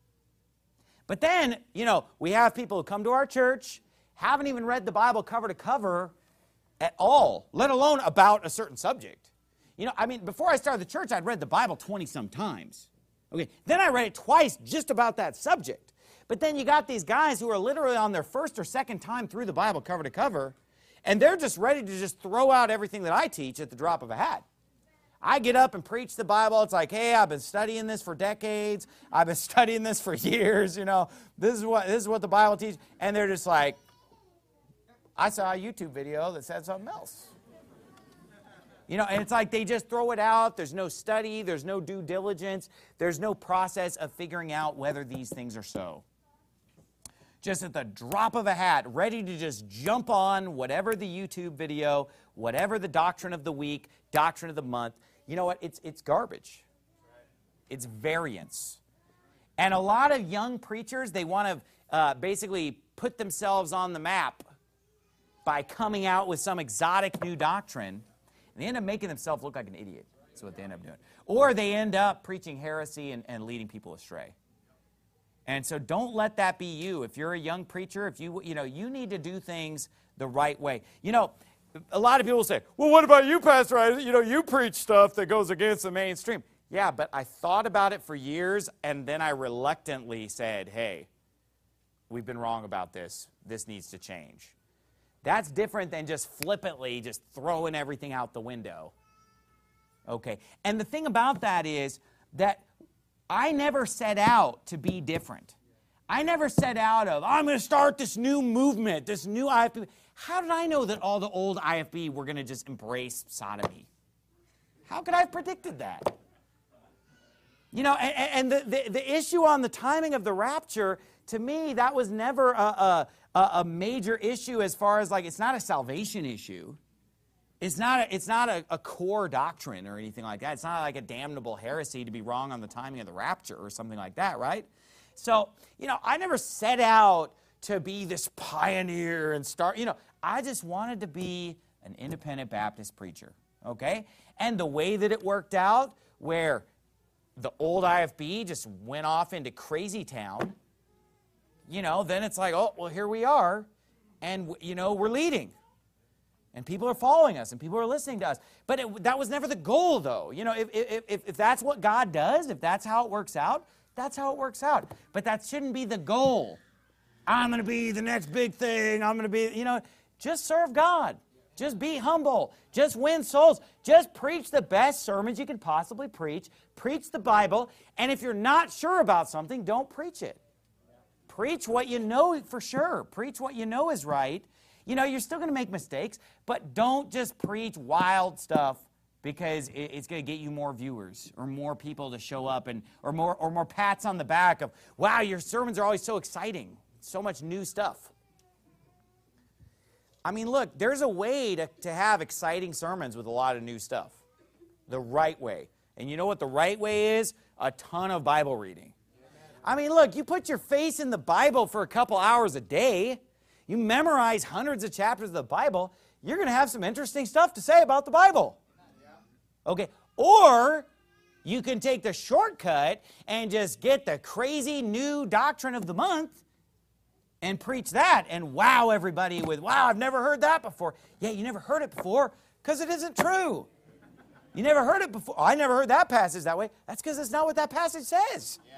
But then, we have people who come to our church, haven't even read the Bible cover to cover at all, let alone about a certain subject. Before I started the church, I'd read the Bible 20-some times. Okay, then I read it twice just about that subject. But then you got these guys who are literally on their first or second time through the Bible cover to cover, and they're just ready to just throw out everything that I teach at the drop of a hat. I get up and preach the Bible. It's like, hey, I've been studying this for decades. I've been studying this for years. This is what the Bible teaches. And they're just like, I saw a YouTube video that said something else. And it's like they just throw it out. There's no study. There's no due diligence. There's no process of figuring out whether these things are so. Just at the drop of a hat, ready to just jump on whatever the YouTube video, whatever the doctrine of the week, doctrine of the month. You know what? It's garbage. It's variance. And a lot of young preachers, they want to basically put themselves on the map by coming out with some exotic new doctrine. And they end up making themselves look like an idiot. That's what they end up doing. Or they end up preaching heresy and leading people astray. And so don't let that be you. If you're a young preacher, if you need to do things the right way. A lot of people say, well, what about you, Pastor? You preach stuff that goes against the mainstream. Yeah, but I thought about it for years, and then I reluctantly said, hey, we've been wrong about this. This needs to change. That's different than just flippantly just throwing everything out the window. Okay, and the thing about that is that I never set out to be different. I never set out I'm going to start this new movement, this new IFB. How did I know that all the old IFB were going to just embrace sodomy? How could I have predicted that? And the issue on the timing of the rapture, to me, that was never a major issue as far as, like, it's not a salvation issue. It's not a core doctrine or anything like that. It's not like a damnable heresy to be wrong on the timing of the rapture or something like that, right? So, I never set out to be this pioneer and start, I just wanted to be an independent Baptist preacher, okay? And the way that it worked out, where the old IFB just went off into crazy town, then it's like, oh, well, here we are, and, we're leading. And people are following us, and people are listening to us. But that was never the goal, though. If that's what God does, if that's how it works out, that's how it works out. But that shouldn't be the goal. I'm going to be the next big thing. I'm going to be, just serve God. Just be humble. Just win souls. Just preach the best sermons you can possibly preach. Preach the Bible. And if you're not sure about something, don't preach it. Preach what you know for sure. Preach what you know is right. You're still going to make mistakes, but don't just preach wild stuff because it's going to get you more viewers or more people to show up or more pats on the back of, wow, your sermons are always so exciting, so much new stuff. Look, there's a way to have exciting sermons with a lot of new stuff. The right way. And you know what the right way is? A ton of Bible reading. Look, you put your face in the Bible for a couple hours a day. You memorize hundreds of chapters of the Bible, you're going to have some interesting stuff to say about the Bible. Okay, or you can take the shortcut and just get the crazy new doctrine of the month and preach that and wow everybody with, wow, I've never heard that before. Yeah, you never heard it before because it isn't true. You never heard it before. I never heard that passage that way. That's because it's not what that passage says. Yeah.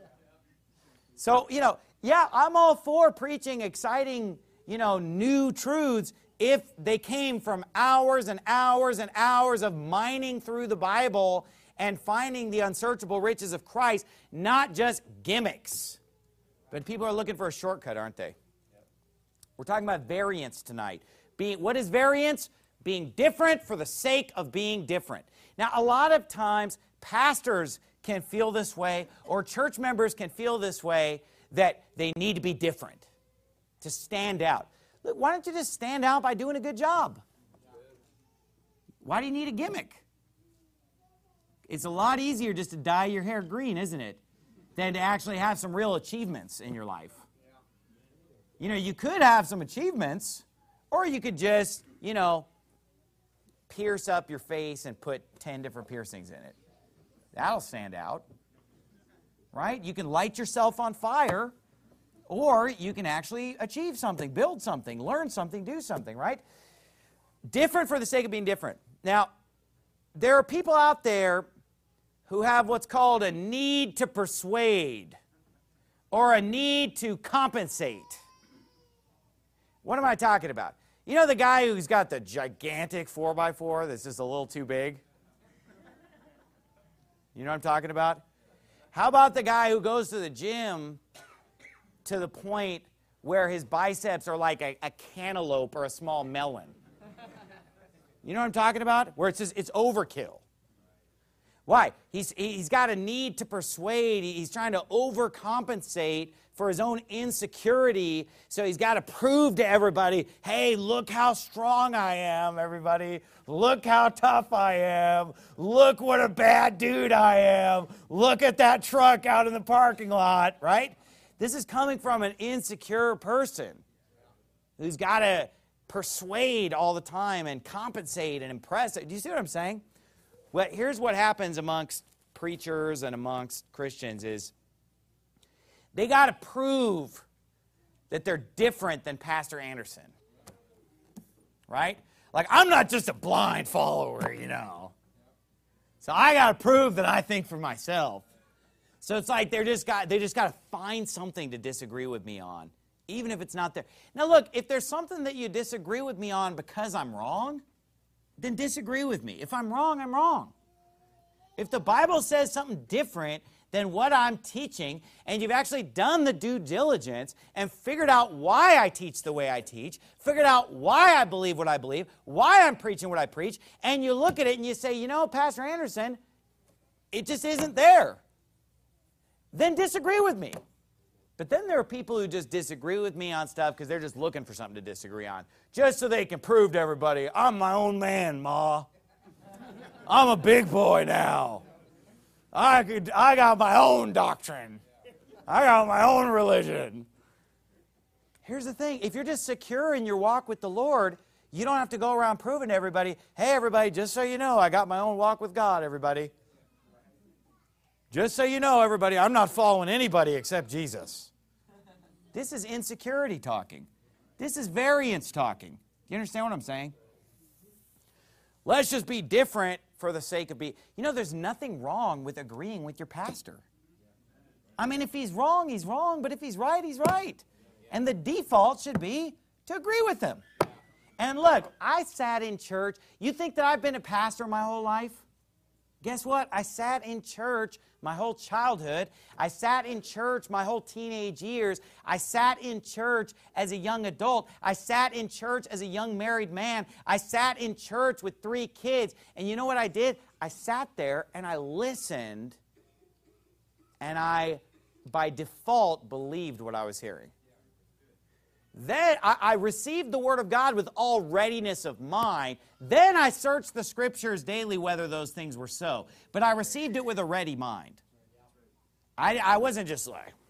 So, yeah, I'm all for preaching exciting, new truths if they came from hours and hours and hours of mining through the Bible and finding the unsearchable riches of Christ, not just gimmicks. But people are looking for a shortcut, aren't they? We're talking about variance tonight. What is variance? Being different for the sake of being different. Now, a lot of times, pastors can feel this way, or church members can feel this way, that they need to be different, to stand out. Look, why don't you just stand out by doing a good job? Why do you need a gimmick? It's a lot easier just to dye your hair green, isn't it, than to actually have some real achievements in your life. You could have some achievements, or you could just, pierce up your face and put 10 different piercings in it. That'll stand out, right? You can light yourself on fire, or you can actually achieve something, build something, learn something, do something, right? Different for the sake of being different. Now, there are people out there who have what's called a need to persuade or a need to compensate. What am I talking about? You know the guy who's got the gigantic 4x4 that's just a little too big? You know what I'm talking about? How about the guy who goes to the gym to the point where his biceps are like a cantaloupe or a small melon? You know what I'm talking about? Where it's just, it's overkill. Why? He's got a need to persuade. He's trying to overcompensate for his own insecurity. So he's got to prove to everybody, hey, look how strong I am, everybody. Look how tough I am. Look what a bad dude I am. Look at that truck out in the parking lot, right? This is coming from an insecure person who's got to persuade all the time and compensate and impress. Do you see what I'm saying? Well, here's what happens amongst preachers and amongst Christians is they got to prove that they're different than Pastor Anderson, right? Like, I'm not just a blind follower, So I got to prove that I think for myself. So it's like they just got to find something to disagree with me on, even if it's not there. Now, look, if there's something that you disagree with me on because I'm wrong, then disagree with me. If I'm wrong, I'm wrong. If the Bible says something different than what I'm teaching, and you've actually done the due diligence and figured out why I teach the way I teach, figured out why I believe what I believe, why I'm preaching what I preach, and you look at it and you say, Pastor Anderson, it just isn't there, then disagree with me. But then there are people who just disagree with me on stuff because they're just looking for something to disagree on, just so they can prove to everybody, I'm my own man, Ma. I'm a big boy now. I got my own doctrine. I got my own religion. Here's the thing. If you're just secure in your walk with the Lord, you don't have to go around proving to everybody, hey, everybody, just so you know, I got my own walk with God, everybody. Just so you know, everybody, I'm not following anybody except Jesus. This is insecurity talking. This is variance talking. Do you understand what I'm saying? Let's just be different for the sake of being. There's nothing wrong with agreeing with your pastor. I mean, if he's wrong, but if he's right, he's right. And the default should be to agree with him. And look, I sat in church. You think that I've been a pastor my whole life? Guess what? I sat in church my whole childhood. I sat in church my whole teenage years. I sat in church as a young adult. I sat in church as a young married man. I sat in church with 3 kids. And you know what I did? I sat there and I listened, and I, by default, believed what I was hearing. Then I received the Word of God with all readiness of mind. Then I searched the Scriptures daily whether those things were so. But I received it with a ready mind. I wasn't just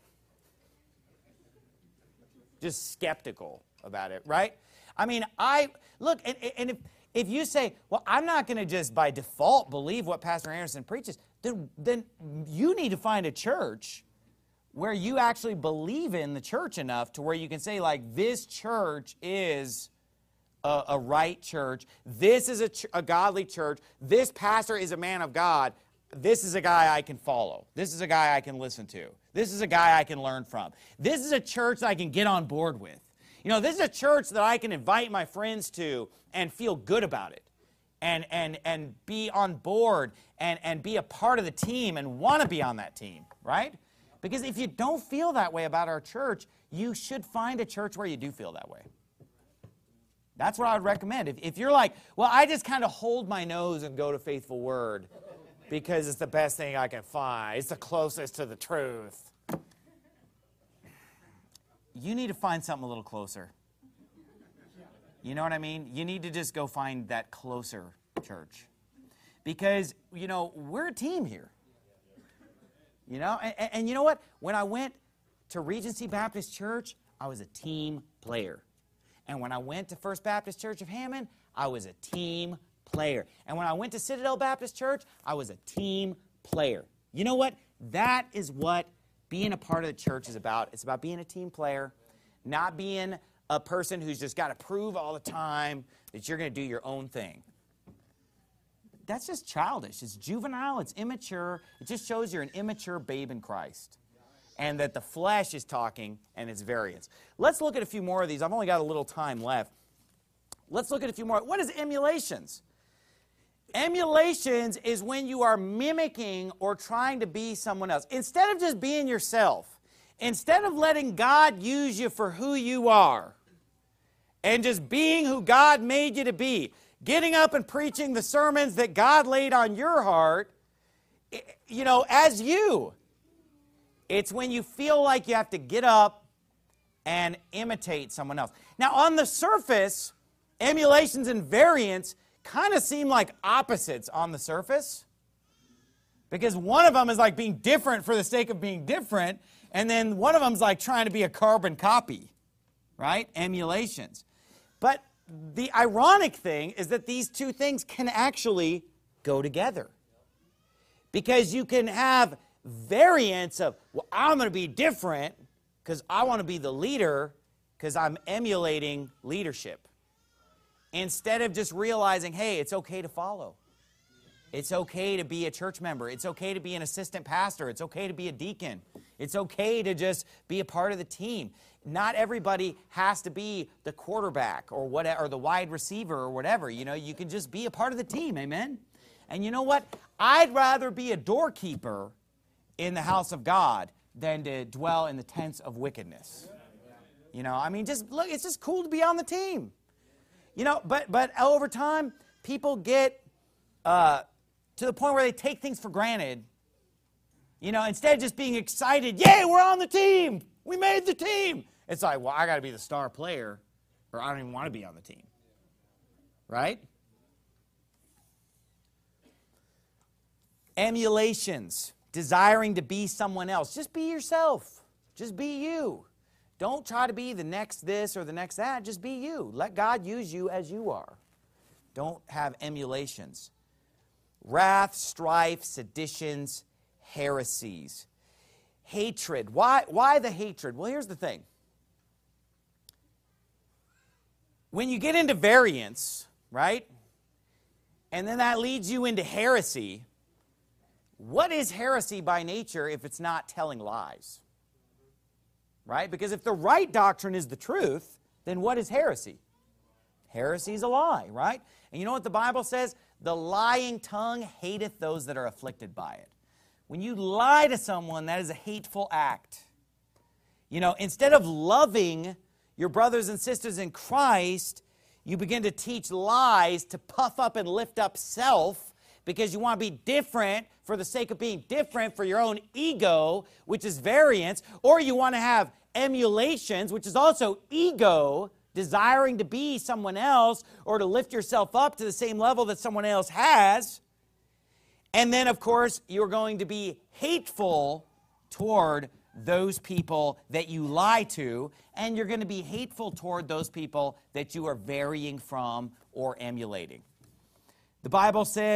skeptical about it, right? I mean, look, and if you say, well, I'm not going to just by default believe what Pastor Anderson preaches, then you need to find a church where you actually believe in the church enough to where you can say, like, this church is a right church. This is a godly church. This pastor is a man of God. This is a guy I can follow. This is a guy I can listen to. This is a guy I can learn from. This is a church that I can get on board with. You know, this is a church that I can invite my friends to and feel good about it and be on board and be a part of the team and want to be on that team, right? Because if you don't feel that way about our church, you should find a church where you do feel that way. That's what I would recommend. If you're like, well, I just kind of hold my nose and go to Faithful Word because it's the best thing I can find. It's the closest to the truth. You need to find something a little closer. You know what I mean? You need to just go find that closer church. Because, you know, we're a team here. You know, and you know what? When I went to Regency Baptist Church, I was a team player. And when I went to First Baptist Church of Hammond, I was a team player. And when I went to Citadel Baptist Church, I was a team player. You know what? That is what being a part of the church is about. It's about being a team player, not being a person who's just got to prove all the time that you're going to do your own thing. That's just childish. It's juvenile. It's immature. It just shows you're an immature babe in Christ. And that the flesh is talking and it's variance. Let's look at a few more of these. I've only got a little time left. Let's look at a few more. What is emulations? Emulations is when you are mimicking or trying to be someone else. Instead of just being yourself, instead of letting God use you for who you are and just being who God made you to be, getting up and preaching the sermons that God laid on your heart, you know, as you. It's when you feel like you have to get up and imitate someone else. Now, on the surface, emulations and variants kind of seem like opposites on the surface. Because one of them is like being different for the sake of being different, and then one of them is like trying to be a carbon copy, right? Emulations. But the ironic thing is that these two things can actually go together. Because you can have variants of, well, I'm going to be different because I want to be the leader because I'm emulating leadership. Instead of just realizing, hey, it's okay to follow. It's okay to be a church member. It's okay to be an assistant pastor. It's okay to be a deacon. It's okay to just be a part of the team. Not everybody has to be the quarterback or whatever, or the wide receiver or whatever. You know, you can just be a part of the team, amen? And you know what? I'd rather be a doorkeeper in the house of God than to dwell in the tents of wickedness. You know, I mean, just look, it's just cool to be on the team. You know, but over time, people get to the point where they take things for granted. You know, instead of just being excited, yay, we're on the team. We made the team. It's like, well, I got to be the star player or I don't even want to be on the team. Right? Emulations. Desiring to be someone else. Just be yourself. Just be you. Don't try to be the next this or the next that. Just be you. Let God use you as you are. Don't have emulations. Wrath, strife, seditions, heresies. Hatred. Why the hatred? Well, here's the thing. When you get into variance, right? And then that leads you into heresy. What is heresy by nature if it's not telling lies? Right? Because if the right doctrine is the truth, then what is heresy? Heresy is a lie, right? And you know what the Bible says? The lying tongue hateth those that are afflicted by it. When you lie to someone, that is a hateful act. You know, instead of loving your brothers and sisters in Christ, you begin to teach lies to puff up and lift up self because you want to be different for the sake of being different for your own ego, which is variance, or you want to have emulations, which is also ego, desiring to be someone else or to lift yourself up to the same level that someone else has. And then, of course, you're going to be hateful toward those people that you lie to, and you're going to be hateful toward those people that you are varying from or emulating. The Bible says,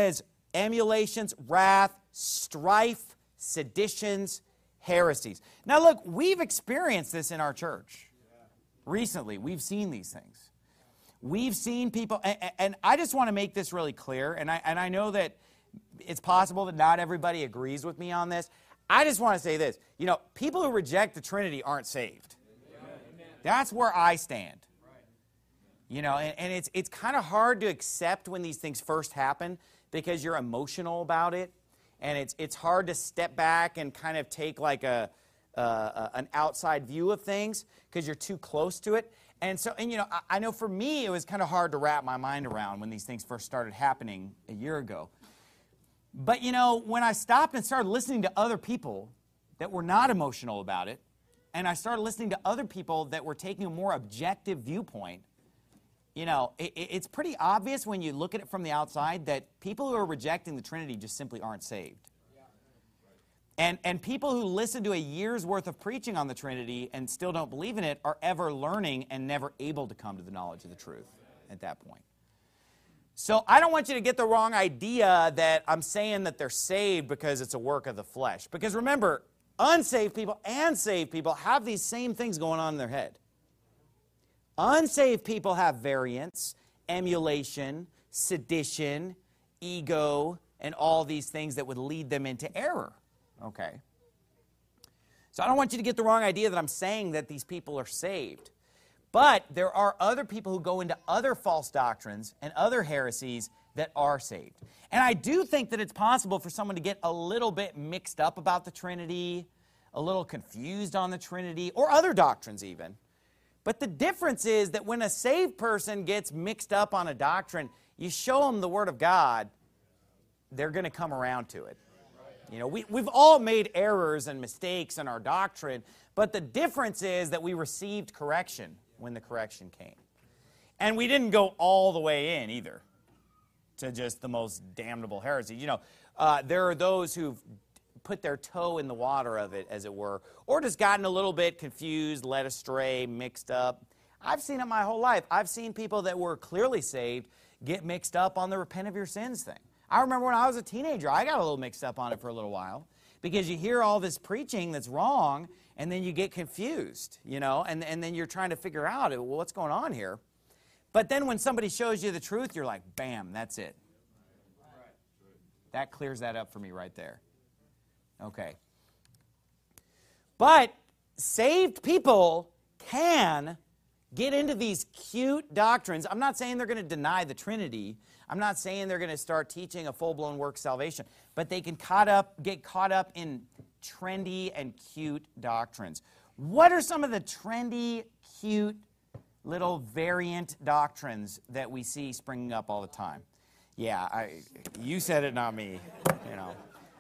emulations, wrath, strife, seditions, heresies. Now look, we've experienced this in our church. Recently, we've seen these things. We've seen people, and I just want to make this really clear, and I know that it's possible that not everybody agrees with me on this. I just want to say this. You know, people who reject the Trinity aren't saved. That's where I stand. You know, and it's kind of hard to accept when these things first happen because you're emotional about it, and it's hard to step back and kind of take like an outside view of things because you're too close to it. And so, you know, I know for me it was kind of hard to wrap my mind around when these things first started happening a year ago. But, you know, when I stopped and started listening to other people that were not emotional about it, and I started listening to other people that were taking a more objective viewpoint, you know, it's pretty obvious when you look at it from the outside that people who are rejecting the Trinity just simply aren't saved. And people who listen to a year's worth of preaching on the Trinity and still don't believe in it are ever learning and never able to come to the knowledge of the truth at that point. So I don't want you to get the wrong idea that I'm saying that they're saved because it's a work of the flesh. Because remember, unsaved people and saved people have these same things going on in their head. Unsaved people have variance, emulation, sedition, ego, and all these things that would lead them into error. Okay. So I don't want you to get the wrong idea that I'm saying that these people are saved. But there are other people who go into other false doctrines and other heresies that are saved. And I do think that it's possible for someone to get a little bit mixed up about the Trinity, a little confused on the Trinity, or other doctrines even. But the difference is that when a saved person gets mixed up on a doctrine, you show them the Word of God, they're going to come around to it. You know, we've all made errors and mistakes in our doctrine, but the difference is that we received correction when the correction came. And we didn't go all the way in either to just the most damnable heresy. You know, there are those who've put their toe in the water of it, as it were, or just gotten a little bit confused, led astray, mixed up. I've seen it my whole life. I've seen people that were clearly saved get mixed up on the repent of your sins thing. I remember when I was a teenager, I got a little mixed up on it for a little while because you hear all this preaching that's wrong and then you get confused, you know, and then you're trying to figure out, well, what's going on here? But then when somebody shows you the truth, you're like, bam, that's it. That clears that up for me right there. Okay. But saved people can get into these cute doctrines. I'm not saying they're going to deny the Trinity. I'm not saying they're going to start teaching a full-blown work salvation. But they can get caught up in trendy and cute doctrines. What are some of the trendy, cute, little variant doctrines that we see springing up all the time? Yeah, you said it, not me, you know.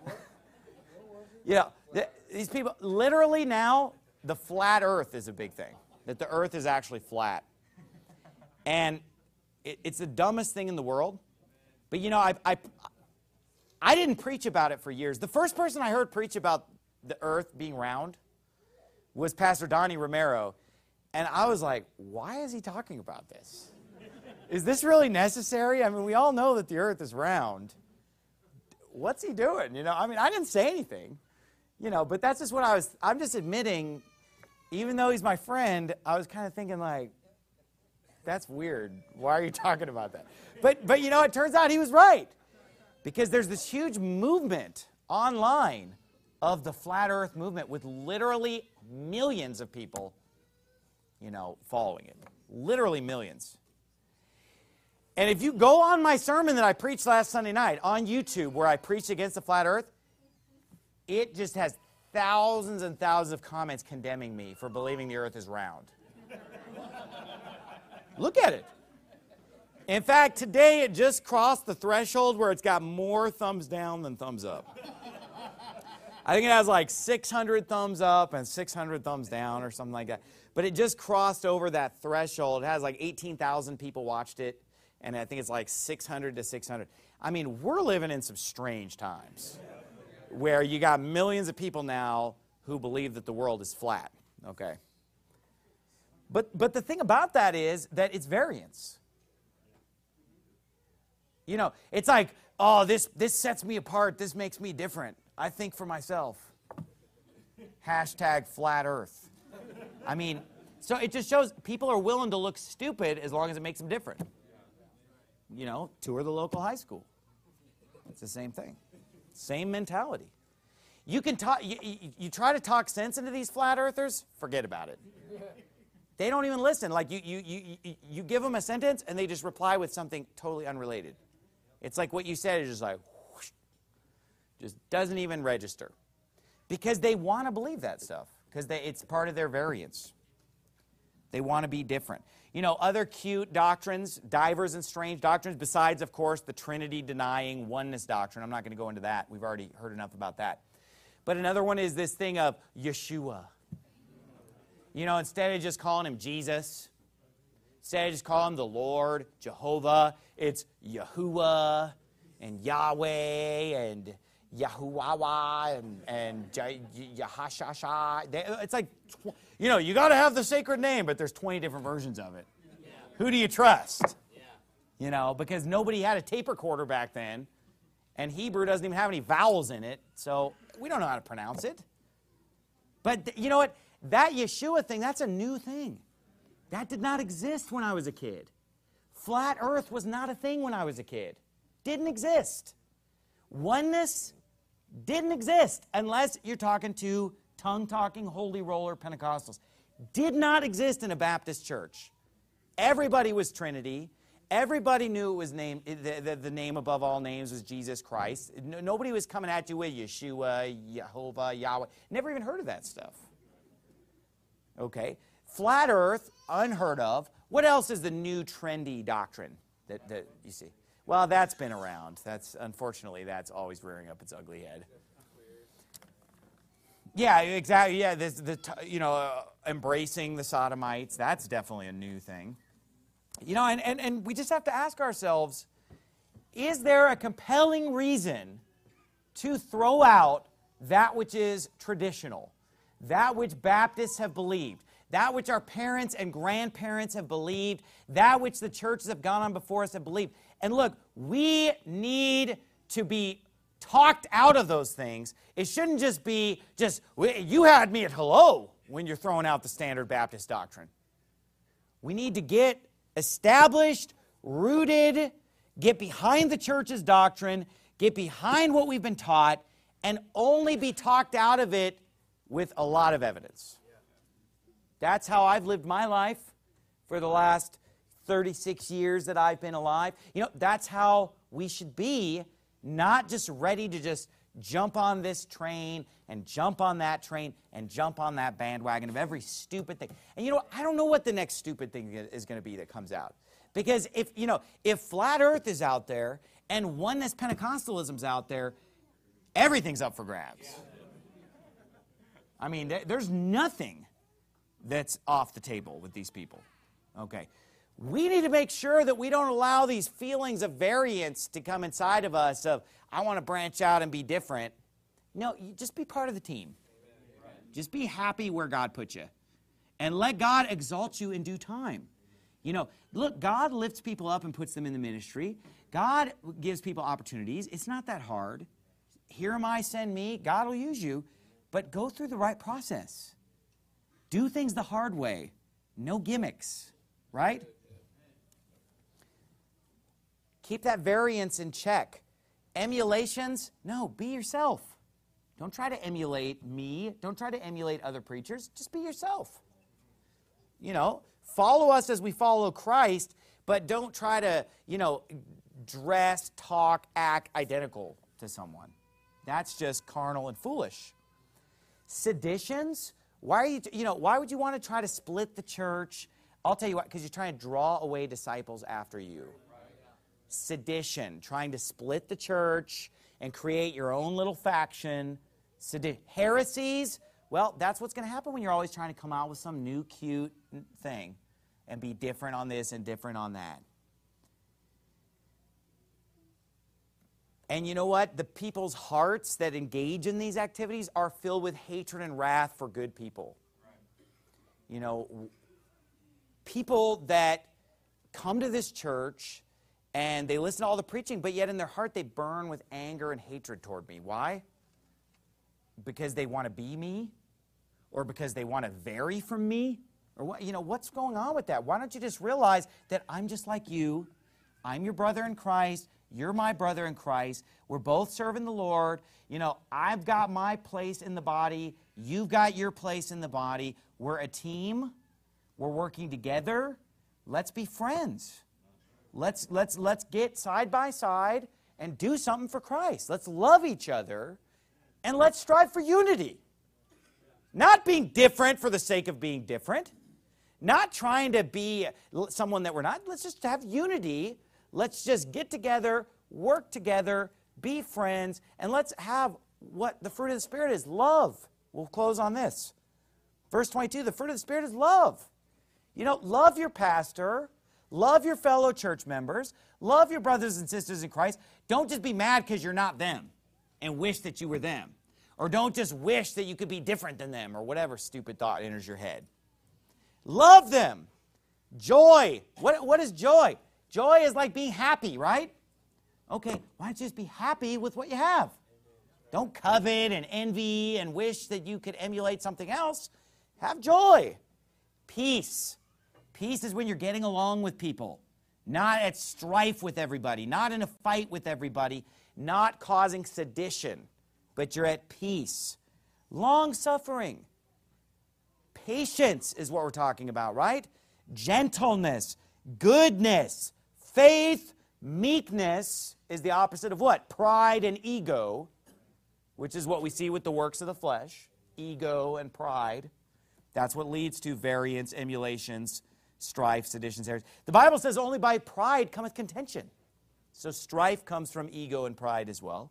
Yeah, these people, literally now, the flat earth is a big thing. That the earth is actually flat. And it's the dumbest thing in the world. But you know, I didn't preach about it for years. The first person I heard preach about the earth being round was Pastor Donnie Romero. And I was like, why is he talking about this? Is this really necessary? I mean, we all know that the earth is round. What's he doing? You know, I mean, I didn't say anything. You know, but that's just what I'm just admitting, even though he's my friend, I was kind of thinking like, that's weird. Why are you talking about that? But you know, it turns out he was right. Because there's this huge movement online of the flat earth movement with literally millions of people, you know, following it. Literally millions. And if you go on my sermon that I preached last Sunday night on YouTube where I preached against the flat earth, it just has thousands and thousands of comments condemning me for believing the earth is round. Look at it. In fact, today it just crossed the threshold where it's got more thumbs down than thumbs up. I think it has like 600 thumbs up and 600 thumbs down or something like that. But it just crossed over that threshold. It has like 18,000 people watched it, and I think it's like 600 to 600. I mean, we're living in some strange times where you got millions of people now who believe that the world is flat, okay? But the thing about that is that it's variance. You know, it's like oh, this sets me apart. This makes me different. I think for myself. Hashtag flat earth. I mean, so it just shows people are willing to look stupid as long as it makes them different. You know, tour the local high school. It's the same thing. Same mentality. You can talk. You try to talk sense into these flat earthers. Forget about it. They don't even listen. Like you give them a sentence and they just reply with something totally unrelated. It's like what you said is just like, whoosh, just doesn't even register, because they want to believe that stuff because it's part of their variance. They want to be different. You know, other cute doctrines, diverse and strange doctrines, besides, of course, the Trinity-denying oneness doctrine. I'm not going to go into that. We've already heard enough about that. But another one is this thing of Yeshua. You know, instead of just calling him Jesus, instead of just calling him the Lord, Jehovah, it's Yahuwah and Yahweh and Yahuwah and Yahashasha. It's like, you know, you got to have the sacred name, but there's 20 different versions of it. Yeah. Who do you trust? Yeah. You know, because nobody had a tape recorder back then, and Hebrew doesn't even have any vowels in it, so we don't know how to pronounce it. But you know what? That Yeshua thing, that's a new thing. That did not exist when I was a kid. Flat earth was not a thing when I was a kid. Didn't exist. Oneness didn't exist unless you're talking to tongue-talking, holy roller Pentecostals. Did not exist in a Baptist church. Everybody was Trinity. Everybody knew it was the name above all names was Jesus Christ. Nobody was coming at you with Yeshua, Jehovah, Yahweh. Never even heard of that stuff. Okay. Flat earth, unheard of. What else is the new trendy doctrine that you see? Well, that's been around. Unfortunately, that's always rearing up its ugly head. Yeah, exactly. Yeah, embracing the sodomites, that's definitely a new thing. You know, and we just have to ask ourselves, is there a compelling reason to throw out that which is traditional, that which Baptists have believed, that which our parents and grandparents have believed, that which the churches have gone on before us have believed? And look, we need to be talked out of those things. It shouldn't just be you had me at hello when you're throwing out the standard Baptist doctrine. We need to get established, rooted, get behind the church's doctrine, get behind what we've been taught, and only be talked out of it with a lot of evidence. That's how I've lived my life for the last 36 years that I've been alive. You know, that's how we should be, not just ready to just jump on this train and jump on that train and jump on that bandwagon of every stupid thing. And you know, I don't know what the next stupid thing is going to be that comes out. Because if flat earth is out there and oneness Pentecostalism's out there, everything's up for grabs. I mean, there's nothing that's off the table with these people. Okay. We need to make sure that we don't allow these feelings of variance to come inside of us of, I want to branch out and be different. No, you just be part of the team. Just be happy where God put you. And let God exalt you in due time. You know, look, God lifts people up and puts them in the ministry. God gives people opportunities. It's not that hard. Here am I, send me. God will use you. But go through the right process. Do things the hard way. No gimmicks, right? Keep that variance in check. Emulations, no, be yourself. Don't try to emulate me. Don't try to emulate other preachers. Just be yourself. You know, follow us as we follow Christ, but don't try to, dress, talk, act identical to someone. That's just carnal and foolish. Seditions, why would you want to try to split the church? I'll tell you what, because you're trying to draw away disciples after you. Sedition, trying to split the church and create your own little faction. Heresies, well, that's what's going to happen when you're always trying to come out with some new cute thing and be different on this and different on that. And you know what? The people's hearts that engage in these activities are filled with hatred and wrath for good people. You know, people that come to this church and they listen to all the preaching, but yet in their heart they burn with anger and hatred toward me. Why? Because they want to be me? Or because they want to vary from me? Or what, what's going on with that? Why don't you just realize that I'm just like you. I'm your brother in Christ. You're my brother in Christ. We're both serving the Lord. I've got my place in the body. You've got your place in the body. We're a team. We're working together. Let's be friends. Let's get side by side and do something for Christ. Let's love each other and let's strive for unity. Not being different for the sake of being different. Not trying to be someone that we're not. Let's just have unity. Let's just get together, work together, be friends, and let's have what the fruit of the Spirit is, love. We'll close on this. Verse 22, the fruit of the Spirit is love. Love your pastor, love your fellow church members, love your brothers and sisters in Christ. Don't just be mad because you're not them and wish that you were them. Or don't just wish that you could be different than them or whatever stupid thought enters your head. Love them. Joy. What is joy? Joy is like being happy, right? Okay, why don't you just be happy with what you have? Don't covet and envy and wish that you could emulate something else. Have joy. Peace. Peace is when you're getting along with people, not at strife with everybody, not in a fight with everybody, not causing sedition, but you're at peace. Long-suffering. Patience is what we're talking about, right? Gentleness, goodness, faith, meekness is the opposite of what? Pride and ego, which is what we see with the works of the flesh. Ego and pride. That's what leads to variance, emulations, strife, seditions, errors. The Bible says only by pride cometh contention. So strife comes from ego and pride as well.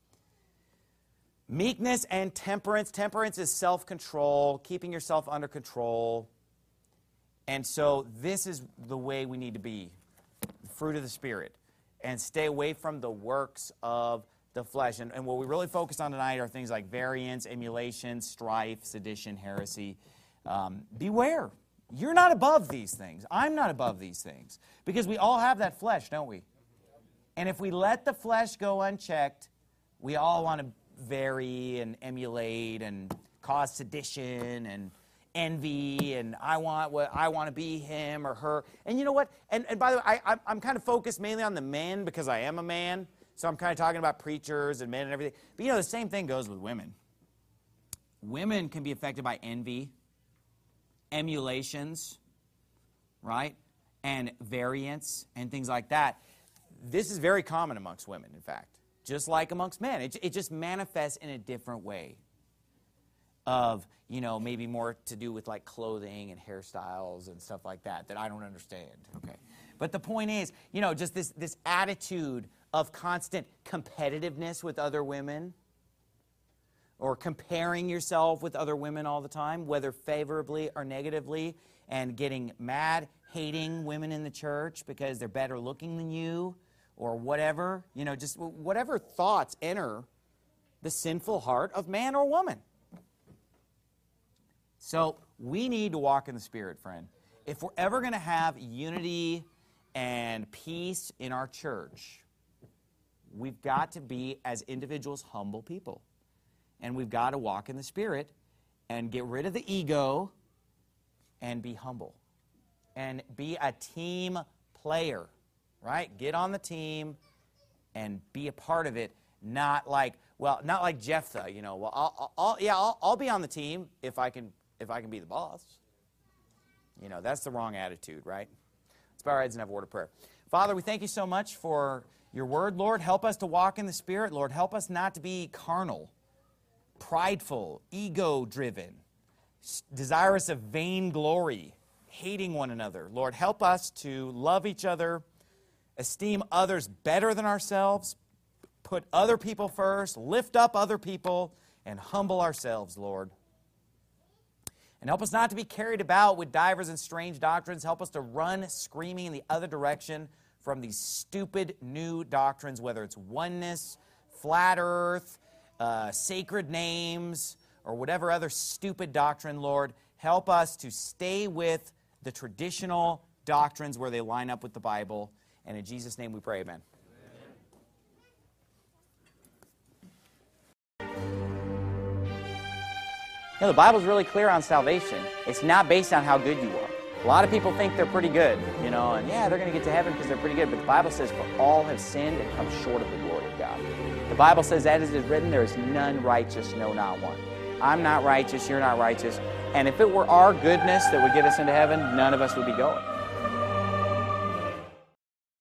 Meekness and temperance. Temperance is self-control, keeping yourself under control. And so this is the way we need to be, the fruit of the Spirit, and stay away from the works of the flesh. And what we really focus on tonight are things like variance, emulation, strife, sedition, heresy. Beware. You're not above these things. I'm not above these things. Because we all have that flesh, don't we? And if we let the flesh go unchecked, we all want to vary and emulate and cause sedition and envy, and I want to be him or her. And you know what? And by the way, I'm kind of focused mainly on the men because I am a man. So I'm kind of talking about preachers and men and everything. But the same thing goes with women. Women can be affected by envy, emulations, right? And variance and things like that. This is very common amongst women, in fact. Just like amongst men. It just manifests in a different way. Of, maybe more to do with like clothing and hairstyles and stuff like that I don't understand. Okay. But the point is, just this attitude of constant competitiveness with other women, or comparing yourself with other women all the time, whether favorably or negatively, and getting mad, hating women in the church because they're better looking than you, or whatever, just whatever thoughts enter the sinful heart of man or woman. So we need to walk in the Spirit, friend. If we're ever going to have unity and peace in our church, we've got to be, as individuals, humble people. And we've got to walk in the Spirit and get rid of the ego and be humble. And be a team player, right? Get on the team and be a part of it. Not like Jephthah, I'll be on the team if I can be the boss. That's the wrong attitude, right? Let's bow our heads and have a word of prayer. Father, we thank you so much for your word. Lord, help us to walk in the Spirit. Lord, help us not to be carnal, prideful, ego-driven, desirous of vain glory, hating one another. Lord, help us to love each other, esteem others better than ourselves, put other people first, lift up other people, and humble ourselves, Lord. And help us not to be carried about with divers and strange doctrines. Help us to run screaming in the other direction from these stupid new doctrines, whether it's oneness, flat earth, sacred names, or whatever other stupid doctrine, Lord. Help us to stay with the traditional doctrines where they line up with the Bible And in Jesus' name we pray, amen. You know, the Bible's really clear on salvation. It's not based on how good you are. A lot of people think they're pretty good, you know, and yeah, they're going to get to heaven because they're pretty good. But the Bible says, for all have sinned and come short of the glory of God. The Bible says, as it is written, there is none righteous, no, not one. I'm not righteous, you're not righteous. And if it were our goodness that would get us into heaven, none of us would be going.